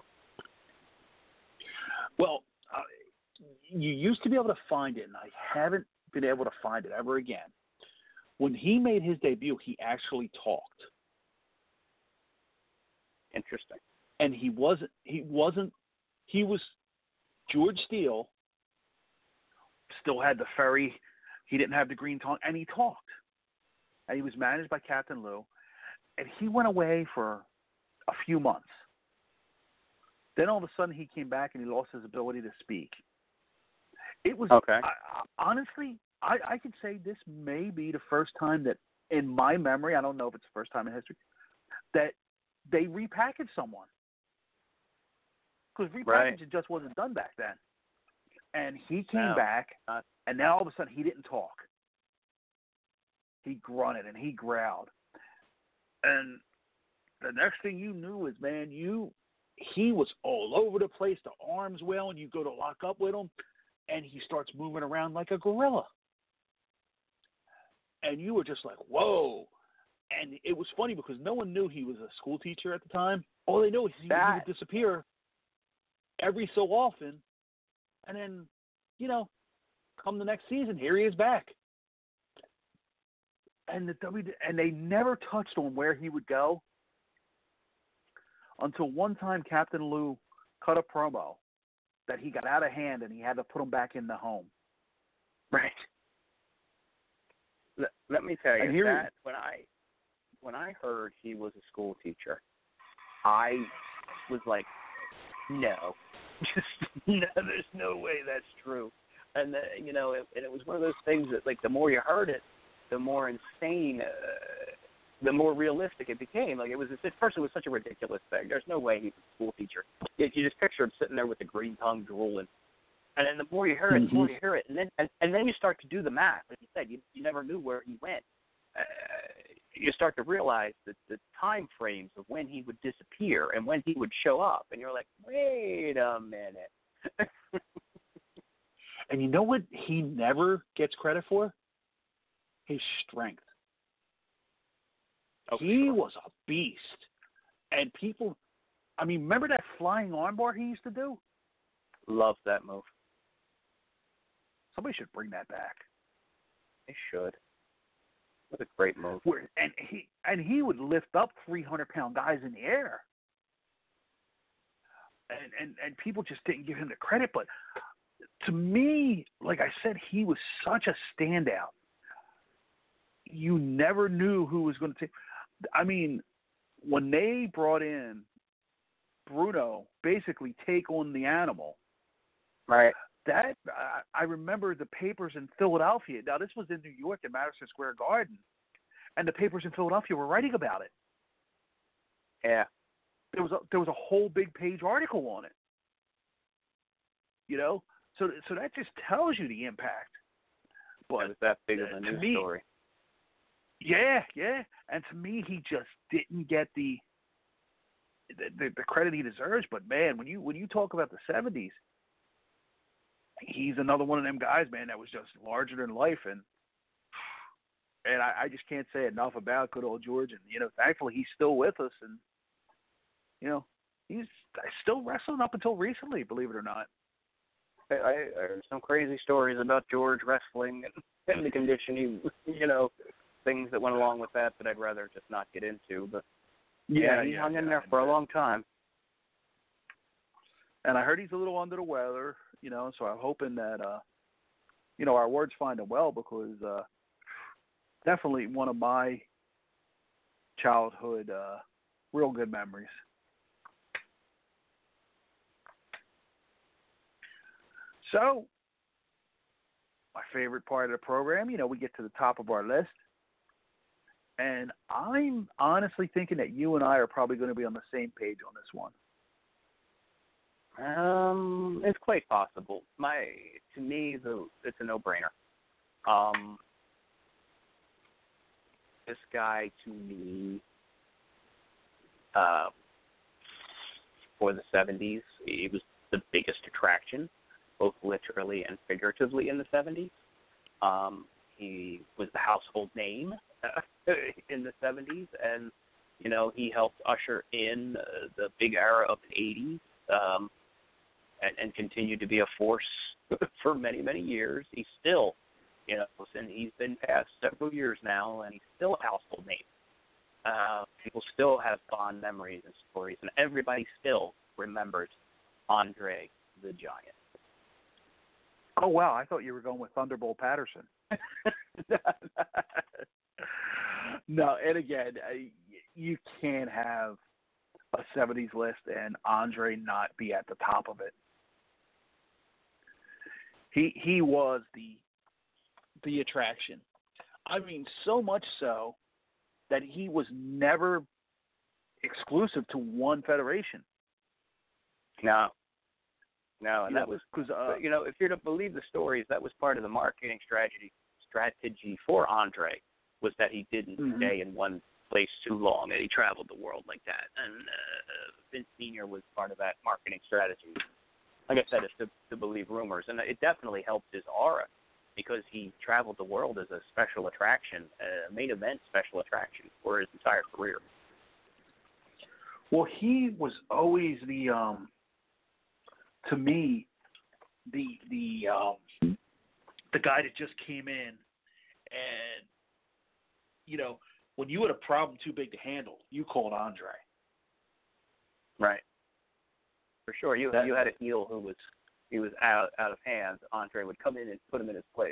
Well, uh, you used to be able to find it, and I haven't been able to find it ever again. When he made his debut, he actually talked. Interesting. And he wasn't, he wasn't, he was George Steele, still had the furry, he didn't have the green tongue, and he talked. And he was managed by Captain Lou, and he went away for a few months. Then all of a sudden he came back and he lost his ability to speak. It was, okay. I, I, honestly, I, I could say this may be the first time that, in my memory, I don't know if it's the first time in history, that they repackaged someone. Because repackaging right. just wasn't done back then. And he came no, back, not. and now all of a sudden he didn't talk. He grunted and he growled. And the next thing you knew is, man, you he was all over the place, the arms well, and you go to lock up with him, and he starts moving around like a gorilla. And you were just like, whoa. And it was funny because no one knew he was a school teacher at the time. All they know is he, he would disappear every so often. And then, you know, come the next season, here he is back. And the W and they never touched on where he would go until one time Captain Lou cut a promo that he got out of hand and he had to put him back in the home. Right. Let, let me tell you, and here, that when I when I heard he was a school teacher, I was like, no, just no, there's no way that's true. And the, you know, it, and it was one of those things that, like, the more you heard it, the more insane, uh, the more realistic it became. Like, it was, at first it was such a ridiculous thing. There's no way he's a school teacher. You, you just picture him sitting there with the green tongue drooling. And then the more you hear it, mm-hmm. the more you hear it. And then and, and then you start to do the math. Like you said, you, you never knew where he went. Uh, you start to realize that the time frames of when he would disappear and when he would show up. And you're like, wait a minute. And you know what he never gets credit for? His strength. Oh, he sure. was a beast. And people, I mean, remember that flying armbar he used to do? Love that move. Somebody should bring that back. They should. What a great move. Where, and he and he would lift up three hundred pound guys in the air. And, and and people just didn't give him the credit. But to me, like I said, he was such a standout you never knew who was going to take. I mean, when they brought in Bruno, basically take on the animal. Right. That uh, I remember the papers in Philadelphia. Now this was in New York at Madison Square Garden, and the papers in Philadelphia were writing about it. Yeah. There was a, there was a whole big page article on it. You know, so so that just tells you the impact. But it was that big of a uh, news me, story. Yeah, yeah, and to me, he just didn't get the the, the the credit he deserves. But man, when you when you talk about the seventies, he's another one of them guys, man, that was just larger than life, and and I, I just can't say enough about good old George. And you know, thankfully, he's still with us, and you know, he's still wrestling up until recently, believe it or not. I, I heard some crazy stories about George wrestling and, and the condition he, you know, things that went along with that that I'd rather just not get into. But yeah, yeah he yeah, hung in yeah, there for a long time. And I heard he's a little under the weather, you know, so I'm hoping that, uh, you know, our words find him well, because uh, definitely one of my childhood uh, real good memories. So, my favorite part of the program, you know, we get to the top of our list. And I'm honestly thinking that you and I are probably going to be on the same page on this one. Um, it's quite possible. My, to me, the it's a no-brainer. Um, this guy, to me, uh, for the seventies, he was the biggest attraction, both literally and figuratively in the seventies. Um, he was the household name in the seventies, and, you know, he helped usher in uh, the big era of the eighties, um, and, and continued to be a force for many, many years. He's still, you know, and he's been past several years now, and he's still a household name. Uh, people still have fond memories and stories, and everybody still remembers Andre the Giant. Oh, wow. I thought you were going with Thunderbolt Patterson. No, and again, you can't have a seventies list and Andre not be at the top of it. He he was the the attraction. I mean, so much so that he was never exclusive to one federation. No. No, and you that know, was, because uh, you know, if you're to believe the stories, that was part of the marketing strategy strategy for Andre, was that he didn't mm-hmm. stay in one place too long, and he traveled the world like that. And uh, Vince Senior was part of that marketing strategy. Like I said, it's to, to believe rumors, and it definitely helped his aura, because he traveled the world as a special attraction, a main event special attraction for his entire career. Well, he was always the, um, to me, the the um, the guy that just came in, and you know, when you had a problem too big to handle, you called Andre. Right. For sure, you that, you had a heel who was he was out out of hand. Andre would come in and put him in his place.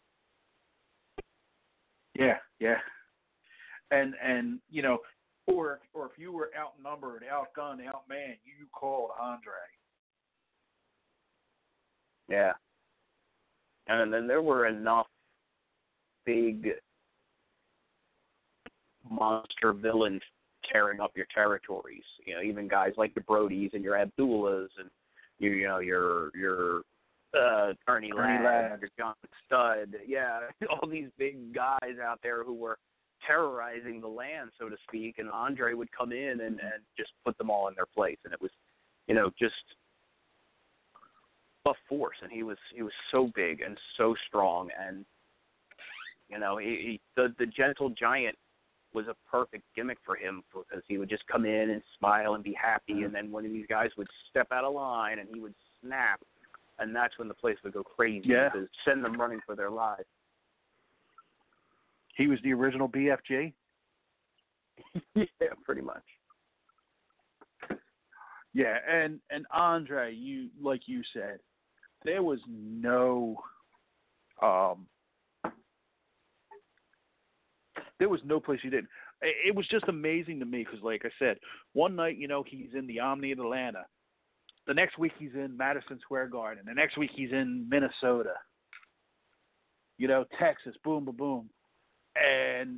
Yeah, yeah, and and you know, or or if you were outnumbered, outgunned, outmanned, you called Andre. Yeah, and then there were enough big monster villains tearing up your territories. You know, even guys like the Brodys and your Abdullahs and you, you know, your your uh, Ernie Ladd, your John Studd. Yeah, all these big guys out there who were terrorizing the land, so to speak. And Andre would come in and, and just put them all in their place, and it was, you know, just a force. And he was he was so big and so strong, and you know, he, he the the gentle giant was a perfect gimmick for him, because he would just come in and smile and be happy, and then one of these guys would step out of line and he would snap, and that's when the place would go crazy. Yeah. To send them running for their lives. He was the original B F G? Yeah, pretty much. Yeah, and, and Andre, you like you said, there was no um There was no place he didn't. It was just amazing to me because, like I said, one night, you know, he's in the Omni in Atlanta. The next week he's in Madison Square Garden. The next week he's in Minnesota. You know, Texas, boom, boom, boom. And,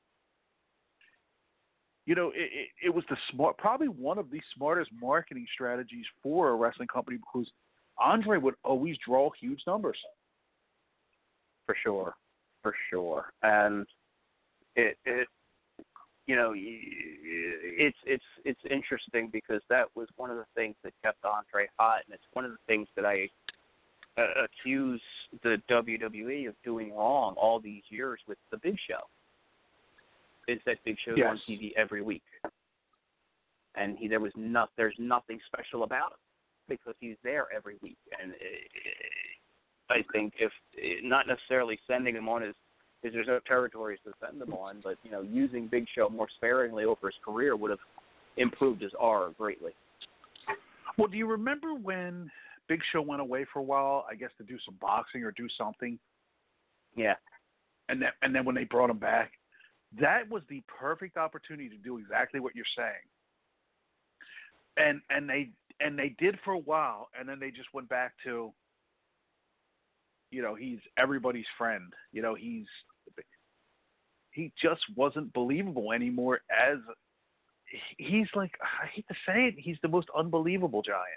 you know, it, it, it was the smart, probably one of the smartest marketing strategies for a wrestling company because Andre would always draw huge numbers. For sure. For sure. And it, it, you know, it's it's it's interesting because that was one of the things that kept Andre hot, and it's one of the things that I uh, accuse the W W E of doing wrong all these years with the Big Show. Is that Big Show's yes. on T V every week, and he there was not there's nothing special about him because he's there every week, and it, I think if not necessarily sending him on his because there's no territories to send them on, but, you know, using Big Show more sparingly over his career would have improved his aura greatly. Well, do you remember when Big Show went away for a while, I guess to do some boxing or do something? Yeah. And then, and then when they brought him back, that was the perfect opportunity to do exactly what you're saying. And and they and they did for a while, and then they just went back to, you know, he's everybody's friend. You know, he's he just wasn't believable anymore as he's like, I hate to say it, he's the most unbelievable giant.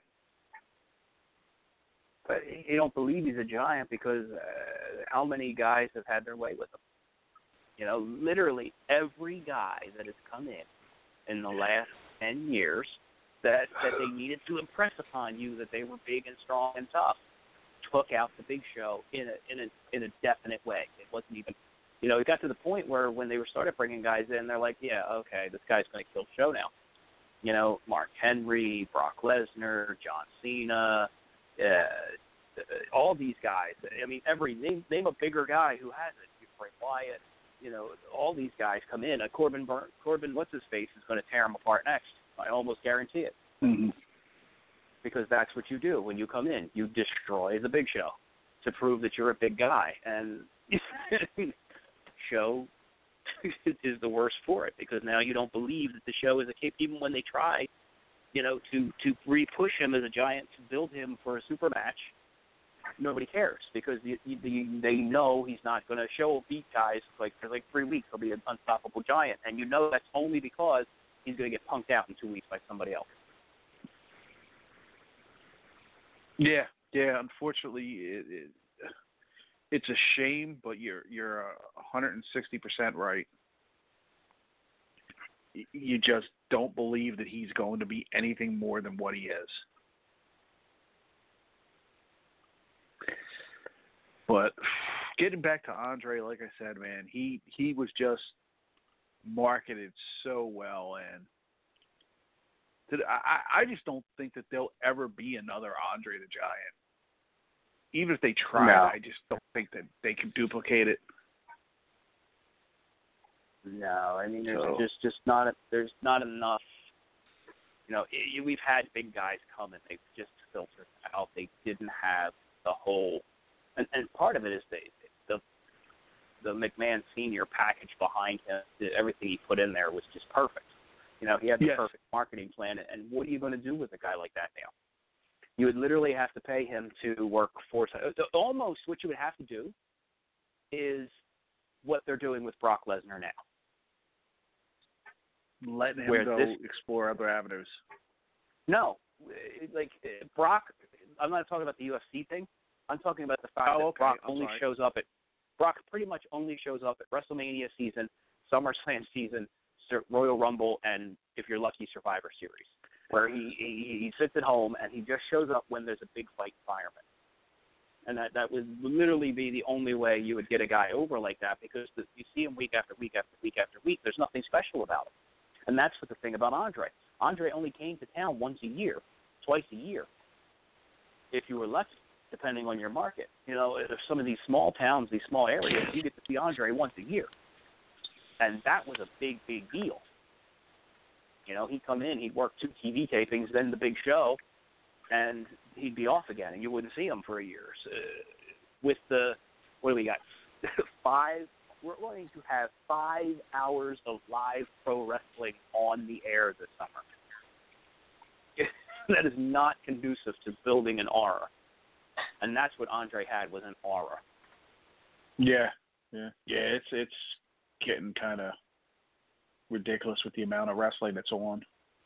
But you don't believe he's a giant because uh, how many guys have had their way with him? You know, literally every guy that has come in in the last ten years that, that they needed to impress upon you that they were big and strong and tough took out the Big Show in a in a in a definite way. It wasn't even, you know, it got to the point where when they were started bringing guys in, they're like, yeah, okay, this guy's going to kill the show now. You know, Mark Henry, Brock Lesnar, John Cena, uh, all these guys. I mean, every name name a bigger guy who has it. Bray Wyatt, you know, all these guys come in. Uh, Corbin Burn, Corbin, what's his face, is going to tear him apart next. I almost guarantee it. Mm-hmm. Because that's what you do when you come in. You destroy the Big Show to prove that you're a big guy. And Show is the worst for it because now you don't believe that the Show is a cape. Even when they try, you know, to, to re-push him as a giant, to build him for a super match, nobody cares because you, you, they know he's not going to show beat guys like for like three weeks. He'll be an unstoppable giant. And you know that's only because he's going to get punked out in two weeks by somebody else. Yeah, yeah. Unfortunately, it, it, it's a shame, but you're you're one hundred sixty percent right. You just don't believe that he's going to be anything more than what he is. But getting back to Andre, like I said, man, he he was just marketed so well, and I, I just don't think that there'll ever be another Andre the Giant. Even if they try, no. I just don't think that they can duplicate it. No, I mean there's So. just just not a, there's not enough. You know, it, we've had big guys come and they've just filtered out. They didn't have the whole, and, and part of it is the the the McMahon Senior package behind him. Everything he put in there was just perfect. You know, he had the yes. perfect marketing plan, and what are you going to do with a guy like that now? You would literally have to pay him to work four times. Almost what you would have to do is what they're doing with Brock Lesnar now. Letting him Where go this, explore other avenues. No. Like, Brock, I'm not talking about the U F C thing. I'm talking about the fact oh, that okay. Brock I'm only sorry. shows up at, Brock pretty much only shows up at WrestleMania season, SummerSlam season, Royal Rumble, and if you're lucky, Survivor Series, where he, he he sits at home and he just shows up when there's a big fight environment. And that, that would literally be the only way you would get a guy over like that because the, you see him week after week after week after week. There's nothing special about him. And that's what the thing about Andre. Andre only came to town once a year, twice a year, if you were lucky, depending on your market. You know, if some of these small towns, these small areas, you get to see Andre once a year. And that was a big, big deal. You know, he'd come in, he'd work two T V tapings, then the big show, and he'd be off again, and you wouldn't see him for a year. So, with the, what do we got, five we're going to have five hours of live pro wrestling on the air this summer. That is not conducive to building an aura. And that's what Andre had, was an aura. Yeah, yeah, yeah. It's it's getting kind of ridiculous with the amount of wrestling that's on.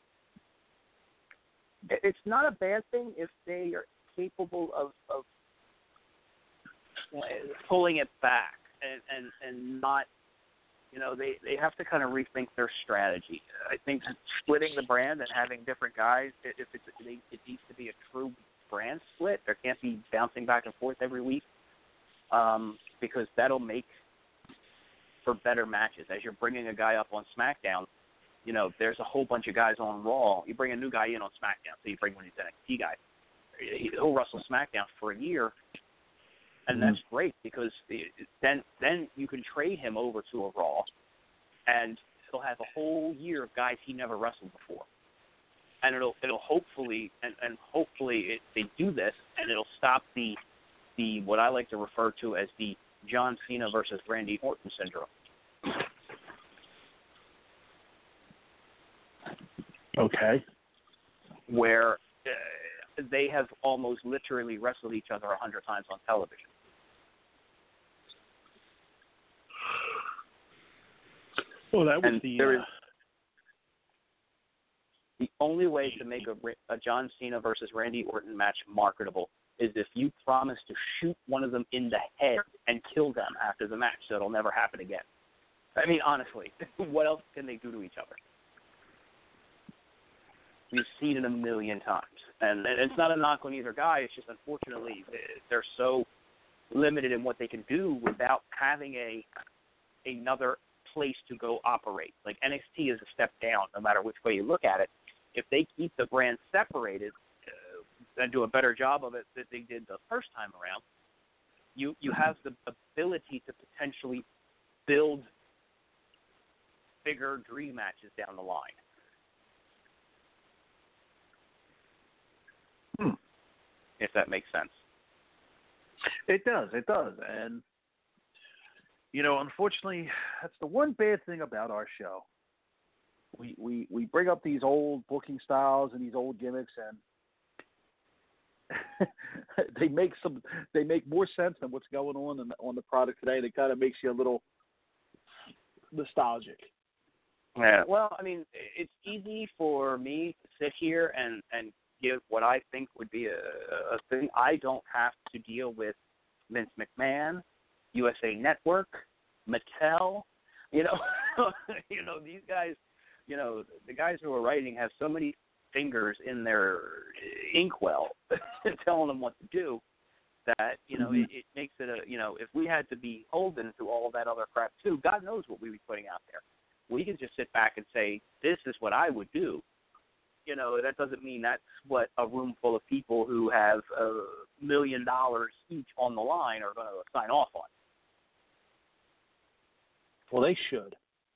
It's not a bad thing if they are capable of, of pulling it back and, and, and not, you know, they, they have to kind of rethink their strategy. I think splitting the brand and having different guys, if it's, it needs to be a true brand split. There can't be bouncing back and forth every week, um, because that'll make for better matches. As you're bringing a guy up on SmackDown, you know, there's a whole bunch of guys on Raw. You bring a new guy in on SmackDown, so you bring one of these N X T guys. He'll wrestle SmackDown for a year, and that's great because then then you can trade him over to a Raw, and he'll have a whole year of guys he never wrestled before. And it'll it'll hopefully and, and hopefully it, they do this, and it'll stop the the what I like to refer to as the John Cena versus Randy Orton syndrome. Okay. Where uh, they have almost literally wrestled each other a hundred times on television. Well, that was and the. There uh... is, the only way to make a, a John Cena versus Randy Orton match marketable is if you promise to shoot one of them in the head and kill them after the match, so it'll never happen again. I mean, honestly, what else can they do to each other? We've seen it a million times. And it's not a knock on either guy. It's just, unfortunately, they're so limited in what they can do without having a another place to go operate. Like, N X T is a step down, no matter which way you look at it. If they keep the brand separated uh, and do a better job of it than they did the first time around, you, you have the ability to potentially build bigger dream matches down the line. Hmm. If that makes sense. It does, it does. And, you know, unfortunately, that's the one bad thing about our show. We we, we bring up these old booking styles and these old gimmicks, and they make some they make more sense than what's going on in, on the product today. And it kind of makes you a little nostalgic. Yeah. Well, I mean, it's easy for me to sit here and, and give what I think would be a, a thing. I don't have to deal with Vince McMahon, U S A Network, Mattel. You know, you know these guys. You know, the guys who are writing have so many fingers in their inkwell telling them what to do that, you know, mm-hmm. it, it makes it a, you know, if we had to be beholden to all that other crap too, God knows what we'd be putting out there. We can just sit back and say, this is what I would do. You know, that doesn't mean that's what a room full of people who have a million dollars each on the line are going to sign off on. Well, they should.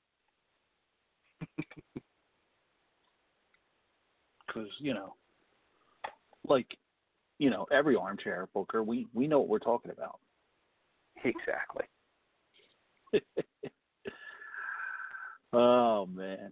Because, you know, like, you know, every armchair booker, we, we know what we're talking about. Exactly. Oh, man.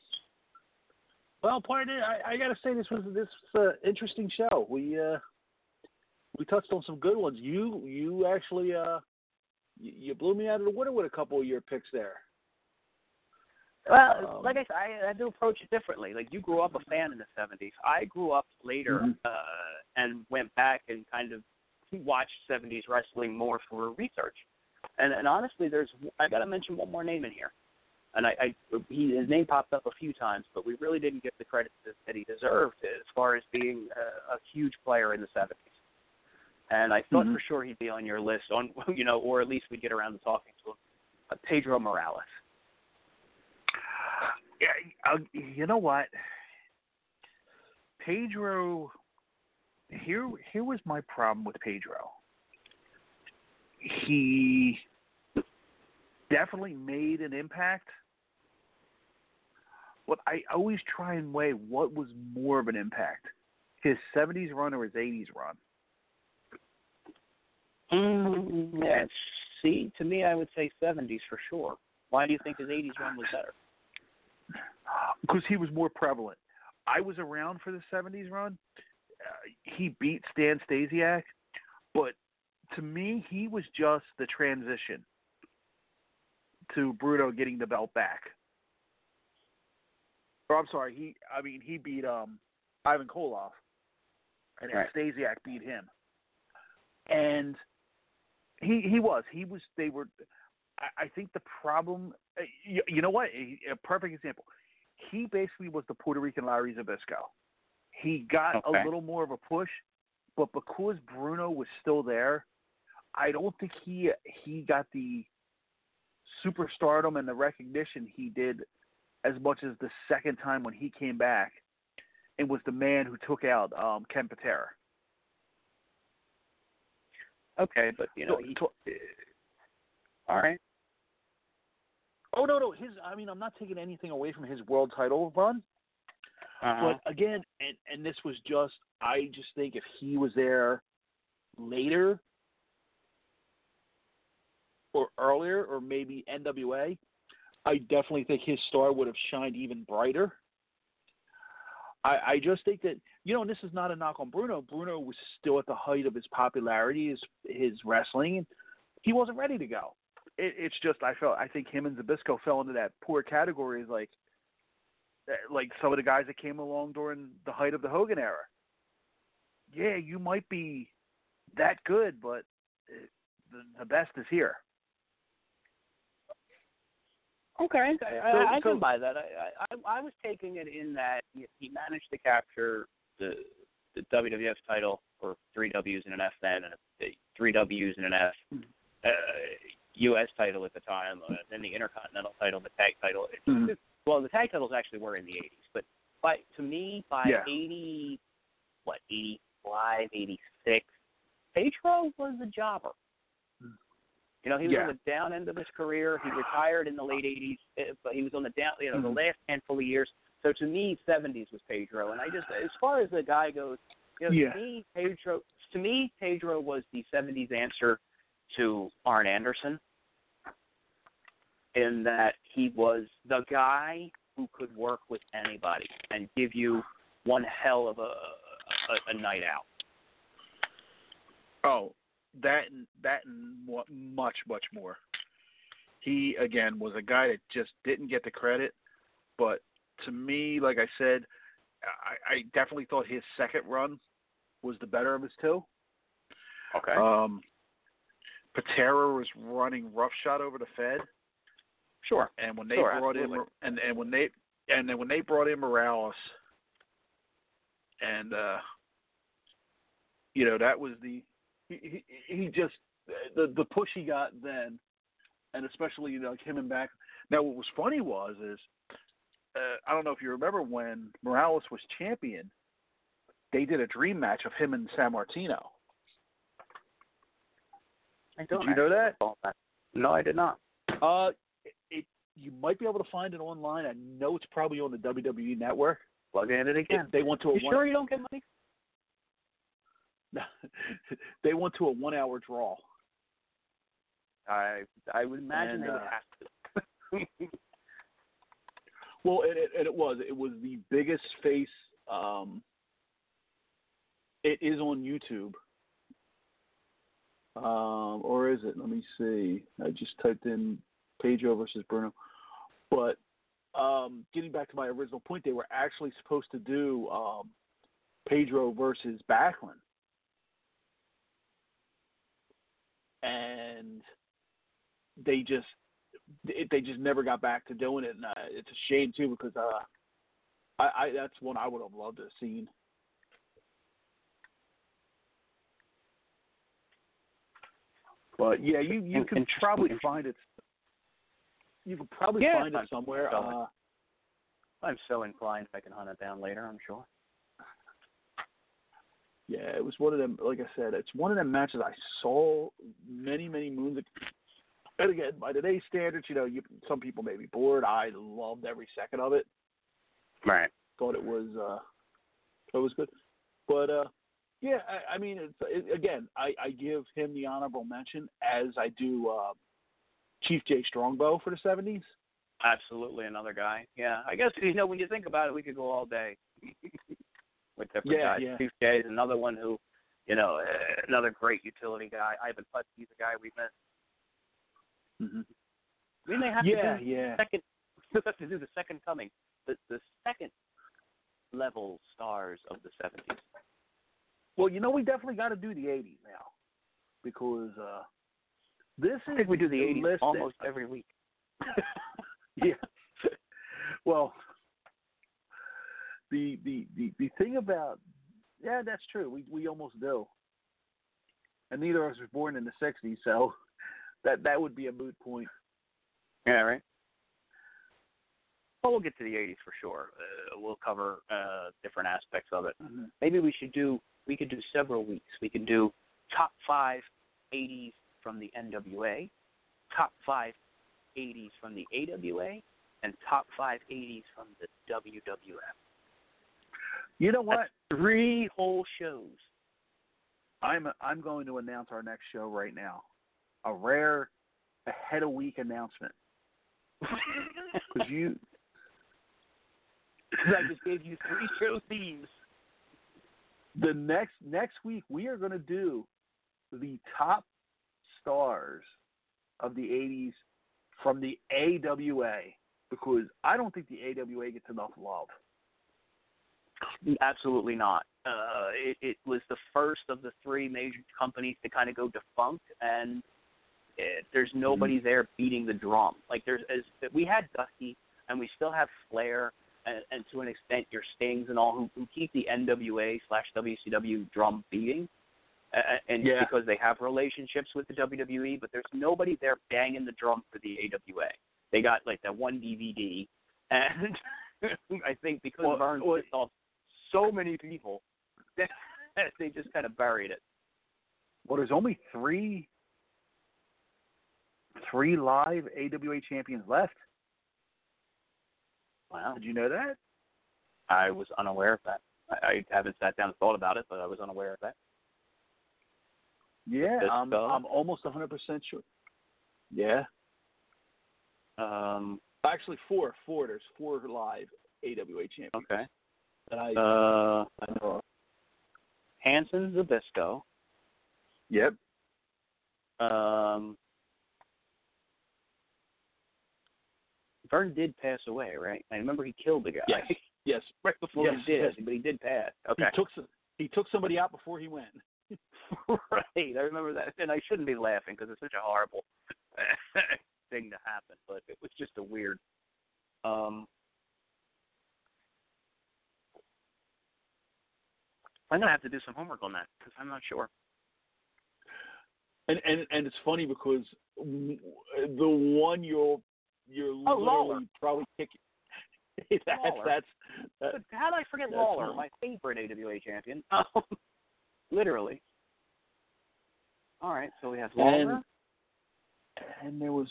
Well, partner, I, I got to say this was this was an interesting show. We uh, we touched on some good ones. You you actually uh, you, you blew me out of the water with a couple of your picks there. Well, um, like I said, I, I do approach it differently. Like, you grew up a fan in the seventies. I grew up later mm-hmm. uh, and went back and kind of watched seventies wrestling more for research. And, and honestly, there's I got to mention one more name in here. And I, I he, his name popped up a few times, but we really didn't give the credit that he deserved as far as being a, a huge player in the seventies. And I thought mm-hmm. for sure he'd be on your list, on you know, or at least we'd get around to talking to him. Uh, Pedro Morales. Yeah, I'll, you know what, Pedro. Here, here was my problem with Pedro. He definitely made an impact, but I always try and weigh what was more of an impact, his seventies run or his eighties run. Mm, that's See, to me, I would say seventies for sure. Why do you think his eighties run was better? Because he was more prevalent. I was around for the seventies run. Uh, he beat Stan Stasiak, but to me, he was just the transition to Bruno getting the belt back. Or I'm sorry, he. I mean, he beat um, Ivan Koloff, and then right. Stasiak beat him. And he he was he was they were. I, I think the problem. You, you know what? A, a perfect example. He basically was the Puerto Rican Larry Zbyszko. He got okay. a little more of a push, but because Bruno was still there, I don't think he he got the superstardom and the recognition he did as much as the second time when he came back and was the man who took out um, Ken Patera. Okay, but you know, he, all right. Oh no, no, his. I mean, I'm not taking anything away from his world title run, uh-huh. but again, and and this was just. I just think if he was there later or earlier, or maybe N W A, I definitely think his star would have shined even brighter. I, I just think that, you know, and this is not a knock on Bruno. Bruno was still at the height of his popularity, his, his wrestling. He wasn't ready to go. It, it's just I felt I think him and Zbyszko fell into that poor category, as like like some of the guys that came along during the height of the Hogan era. Yeah, you might be that good, but the, the best is here. Okay, I, so, I, I so, can buy that. I, I I was taking it in that he managed to capture the the W W F title, or three W's and an F then, and a, three W's and an F, uh, U S title at the time, uh, then the Intercontinental title, the tag title. It's, mm-hmm. it's, well, the tag titles actually were in the eighties, but by to me, by yeah. eighty, what eighty-five, eighty-six, Pedro was a jobber. You know, he was yeah. on the down end of his career. He retired in the late eighties, but he was on the down, you know, mm-hmm. the last handful of years. So to me, seventies was Pedro. And I just, as far as the guy goes, you know, yeah. to me, Pedro, to me, Pedro was the seventies answer to Arn Anderson, in that he was the guy who could work with anybody and give you one hell of a a, a night out. Oh. That and that and much, much more. He, again, was a guy that just didn't get the credit. But to me, like I said, I, I definitely thought his second run was the better of his two. Okay. Um, Patera was running roughshod over the Fed. Sure. And when they sure, brought absolutely. in and and when they and then when they brought in Morales, and uh, you know, that was the. He, he he just the the push he got then, and especially, you know, like him and back. Now what was funny was is uh, I don't know if you remember when Morales was champion, they did a dream match of him and San Martino. I don't did you know that? that? No, I did not. Uh, it, it you might be able to find it online. I know it's probably on the W W E Network. Plug in it again. It, they went to a you one, sure you don't get money? They went to a one-hour draw. I I would imagine and, they would uh, have to. Well, and it, and it was it was the biggest face. Um, it is on YouTube, um, or is it? Let me see. I just typed in Pedro versus Bruno, but um, getting back to my original point, they were actually supposed to do um, Pedro versus Backlund. And they just they just never got back to doing it, and uh, it's a shame too, because uh, I, I that's one I would have loved to have seen. But yeah, you you can probably find it. You can probably yeah, find it somewhere. So, uh, I'm so inclined I can hunt it down later, I'm sure. Yeah, it was one of them. Like I said, it's one of them matches I saw many, many moons ago. And again, by today's standards, you know, you, some people may be bored. I loved every second of it. Right. Thought it was, uh, it was good. But uh, Yeah, I, I mean, it's, it, again, I, I give him the honorable mention as I do uh, Chief Jay Strongbow for the seventies. Absolutely, another guy. Yeah, I guess you know when you think about it, we could go all day with different Yeah, guys. yeah. Chief Jay is another one who, you know, uh, another great utility guy. Ivan Putski's a guy we missed. Mm-hmm. We may have Yeah, to do yeah. the second. We have to do the second coming, the the second level stars of the seventies. Well, you know, we definitely got to do the eighties now because uh, this I is think we do the eighties list almost every week. Yeah. Well, the, the the the thing about yeah, that's true. We we almost do, and neither of us was born in the sixties, so that that would be a moot point. Yeah, right. Well, we'll get to the eighties for sure. Uh, we'll cover uh, different aspects of it. Mm-hmm. Maybe we should do. We could do several weeks. We could do top five eighties from the N W A, top five eighties from the A W A, and top five eighties from the W W F. You know what? That's three whole shows. I'm I'm going to announce our next show right now. A rare ahead of week announcement. Because you, Because I just gave you three show themes. the next next week we are going to do the top stars of the eighties from the A W A, because I don't think the A W A gets enough love. Absolutely not. Uh, it, it was the first of the three major companies to kind of go defunct, and it, there's nobody Mm-hmm. there beating the drum. Like there's, as, we had Dusty, and we still have Flair, and, and to an extent your Stings and all, who, who keep the N W A slash W C W drum beating, uh, and Yeah. because they have relationships with the W W E, but there's nobody there banging the drum for the A W A. They got like that one D V D, and I think because Well, Vern well, pissed off so many people that they just kind of buried it. Well, there's only three three live A W A champions left. Wow. Did you know that? I was unaware of that. I, I haven't sat down and thought about it, but I was unaware of that. Yeah, Good I'm stuff. I'm almost one hundred percent sure. Yeah. Um, Actually, four. Four. There's four live A W A champions. okay. That I, Uh, I know of. Hanson Zabisco. Yep. Um, Vern did pass away, right? I remember he killed the guy. Yes. Yes. right before Yes, he did, yes. but he did pass. Okay. He took some, he took somebody out before he went. Right, I remember that, and I shouldn't be laughing because it's such a horrible thing to happen, but it was just a weird. Um, I'm gonna have to do some homework on that because I'm not sure. And and and it's funny because w- the one you're you're Oh, Lawler. literally probably kicking. that's Lawler. that's that, But how did I forget that's Lawler, fine. my favorite A W A champion? Um, literally. All right, so we have Lawler. and, and there was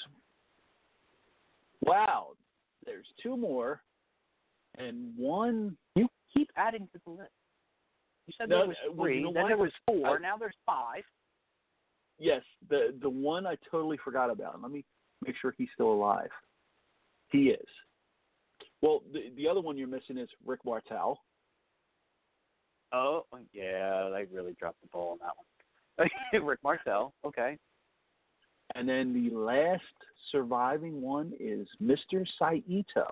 wow. There's two more, and one. You keep adding to the list. You said No, there was well, three, you know then what? there was four, I- now there's five. Yes, the the one I totally forgot about. Let me make sure he's still alive. He is. Well, the the other one you're missing is Rick Martel. Oh, yeah, they really dropped the ball on that one. Rick Martel, okay. And then the last surviving one is Mister Saito.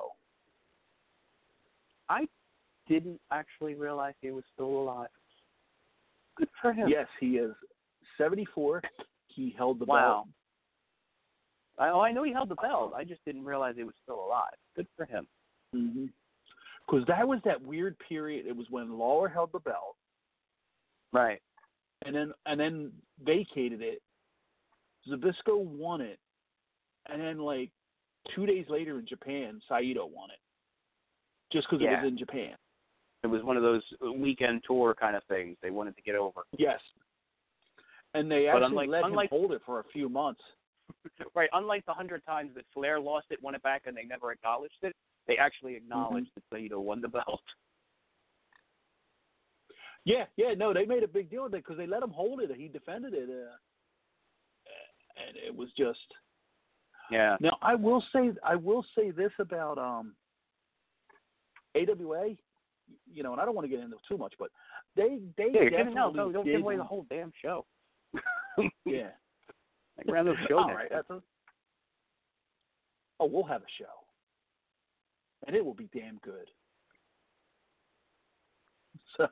I didn't actually realize he was still alive. Good for him. Yes, he is seventy-four. He held the Wow. belt. I, oh, I know he held the belt. I just didn't realize he was still alive. Good for him. Mm-hmm. Because that was that weird period. It was when Lawler held the belt, Right. and then and then vacated it. Zabisco won it, and then like two days later in Japan, Saito won it, just because it Yeah. was in Japan. It was one of those weekend tour kind of things they wanted to get over. Yes, and they But actually unlike- let unlike- him hold it for a few months. Right. Unlike the hundred times that Flair lost it, won it back, and they never acknowledged it, they actually acknowledged that Saito won the belt. Yeah, yeah, no, they made a big deal of it because they let him hold it. He defended it, uh, and it was just. Yeah. Now I will say, I will say this about um, A W A, you know, and I don't want to get into too much, but they they yeah, definitely no, no, don't did, give away the whole damn show. Yeah. Like around those shows. All right, that's a, oh, we'll have a show, and it will be damn good. So,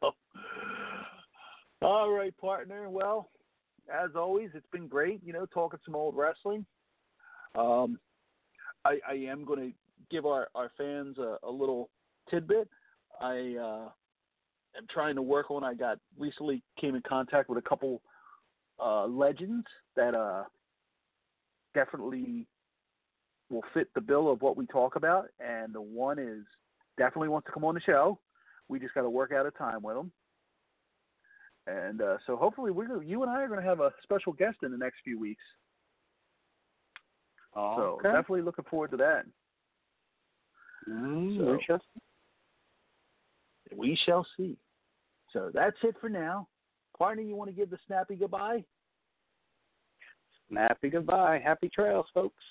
all right, partner. Well, as always, it's been great, you know, talking some old wrestling. Um, I, I am going to give our, our fans a, a little tidbit. I uh, am trying to work on, I got recently came in contact with a couple uh, legends that uh, definitely will fit the bill of what we talk about, and the one is definitely wants to come on the show. We just got to work out a time with them. And uh, so hopefully we're gonna, you and I are going to have a special guest in the next few weeks. Oh, so okay. definitely looking forward to that. Mm, so, we shall see. We shall see. So that's it for now. Partner, you want to give the snappy goodbye? Snappy goodbye. Happy trails, folks.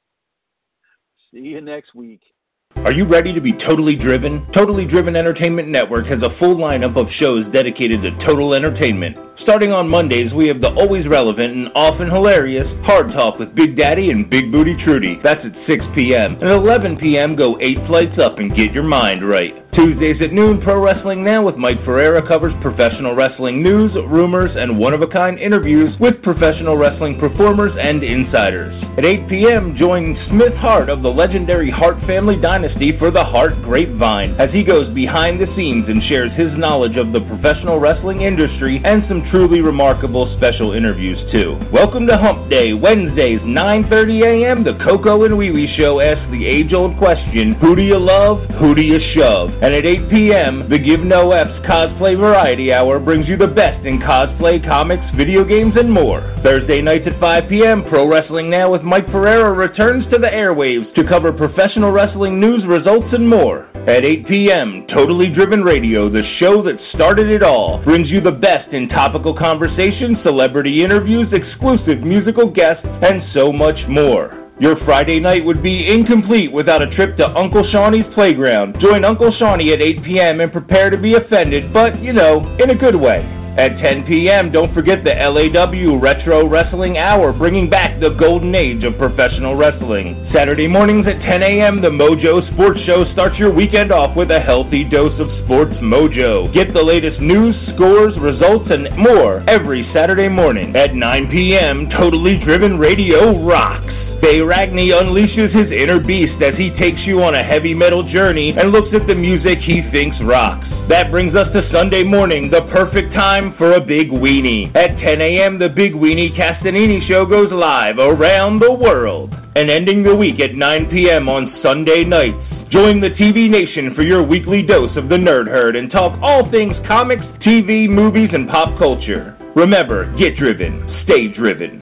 See you next week. Are you ready to be totally driven? Totally Driven Entertainment Network has a full lineup of shows dedicated to total entertainment. Starting on Mondays, we have the always relevant and often hilarious Hard Talk with Big Daddy and Big Booty Trudy. That's at six p.m. And at eleven p.m., go eight flights up and get your mind right. Tuesdays at noon, Pro Wrestling Now with Mike Ferreira covers professional wrestling news, rumors, and one-of-a-kind interviews with professional wrestling performers and insiders. At eight p.m., join Smith Hart of the legendary Hart family dynasty for the Hart Grapevine as he goes behind the scenes and shares his knowledge of the professional wrestling industry and some truly remarkable special interviews, too. Welcome to Hump Day, Wednesdays, nine thirty a.m. The Coco and Wee Wee Show asks the age-old question, who do you love, who do you shove? And at eight p.m., the Give No F's Cosplay Variety Hour brings you the best in cosplay, comics, video games, and more. Thursday nights at five p.m., Pro Wrestling Now with Mike Ferreira returns to the airwaves to cover professional wrestling news, results, and more. At eight p.m., Totally Driven Radio, the show that started it all, brings you the best in topical conversation, celebrity interviews, exclusive musical guests, and so much more. Your Friday night would be incomplete without a trip to Uncle Shawnee's Playground. Join Uncle Shawnee at eight p.m. and prepare to be offended, but, you know, in a good way. At ten p.m., don't forget the L A W Retro Wrestling Hour, bringing back the golden age of professional wrestling. Saturday mornings at ten a.m., the Mojo Sports Show starts your weekend off with a healthy dose of sports mojo. Get the latest news, scores, results, and more every Saturday morning. At nine p.m., Totally Driven Radio rocks. Bay Ragney unleashes his inner beast as he takes you on a heavy metal journey and looks at the music he thinks rocks. That brings us to Sunday morning, the perfect time for a Big Weenie. At ten a.m., the Big Weenie Castanini Show goes live around the world. And ending the week at nine p.m. on Sunday nights, join the T V Nation for your weekly dose of the Nerd Herd and talk all things comics, T V, movies, and pop culture. Remember, get driven, stay driven.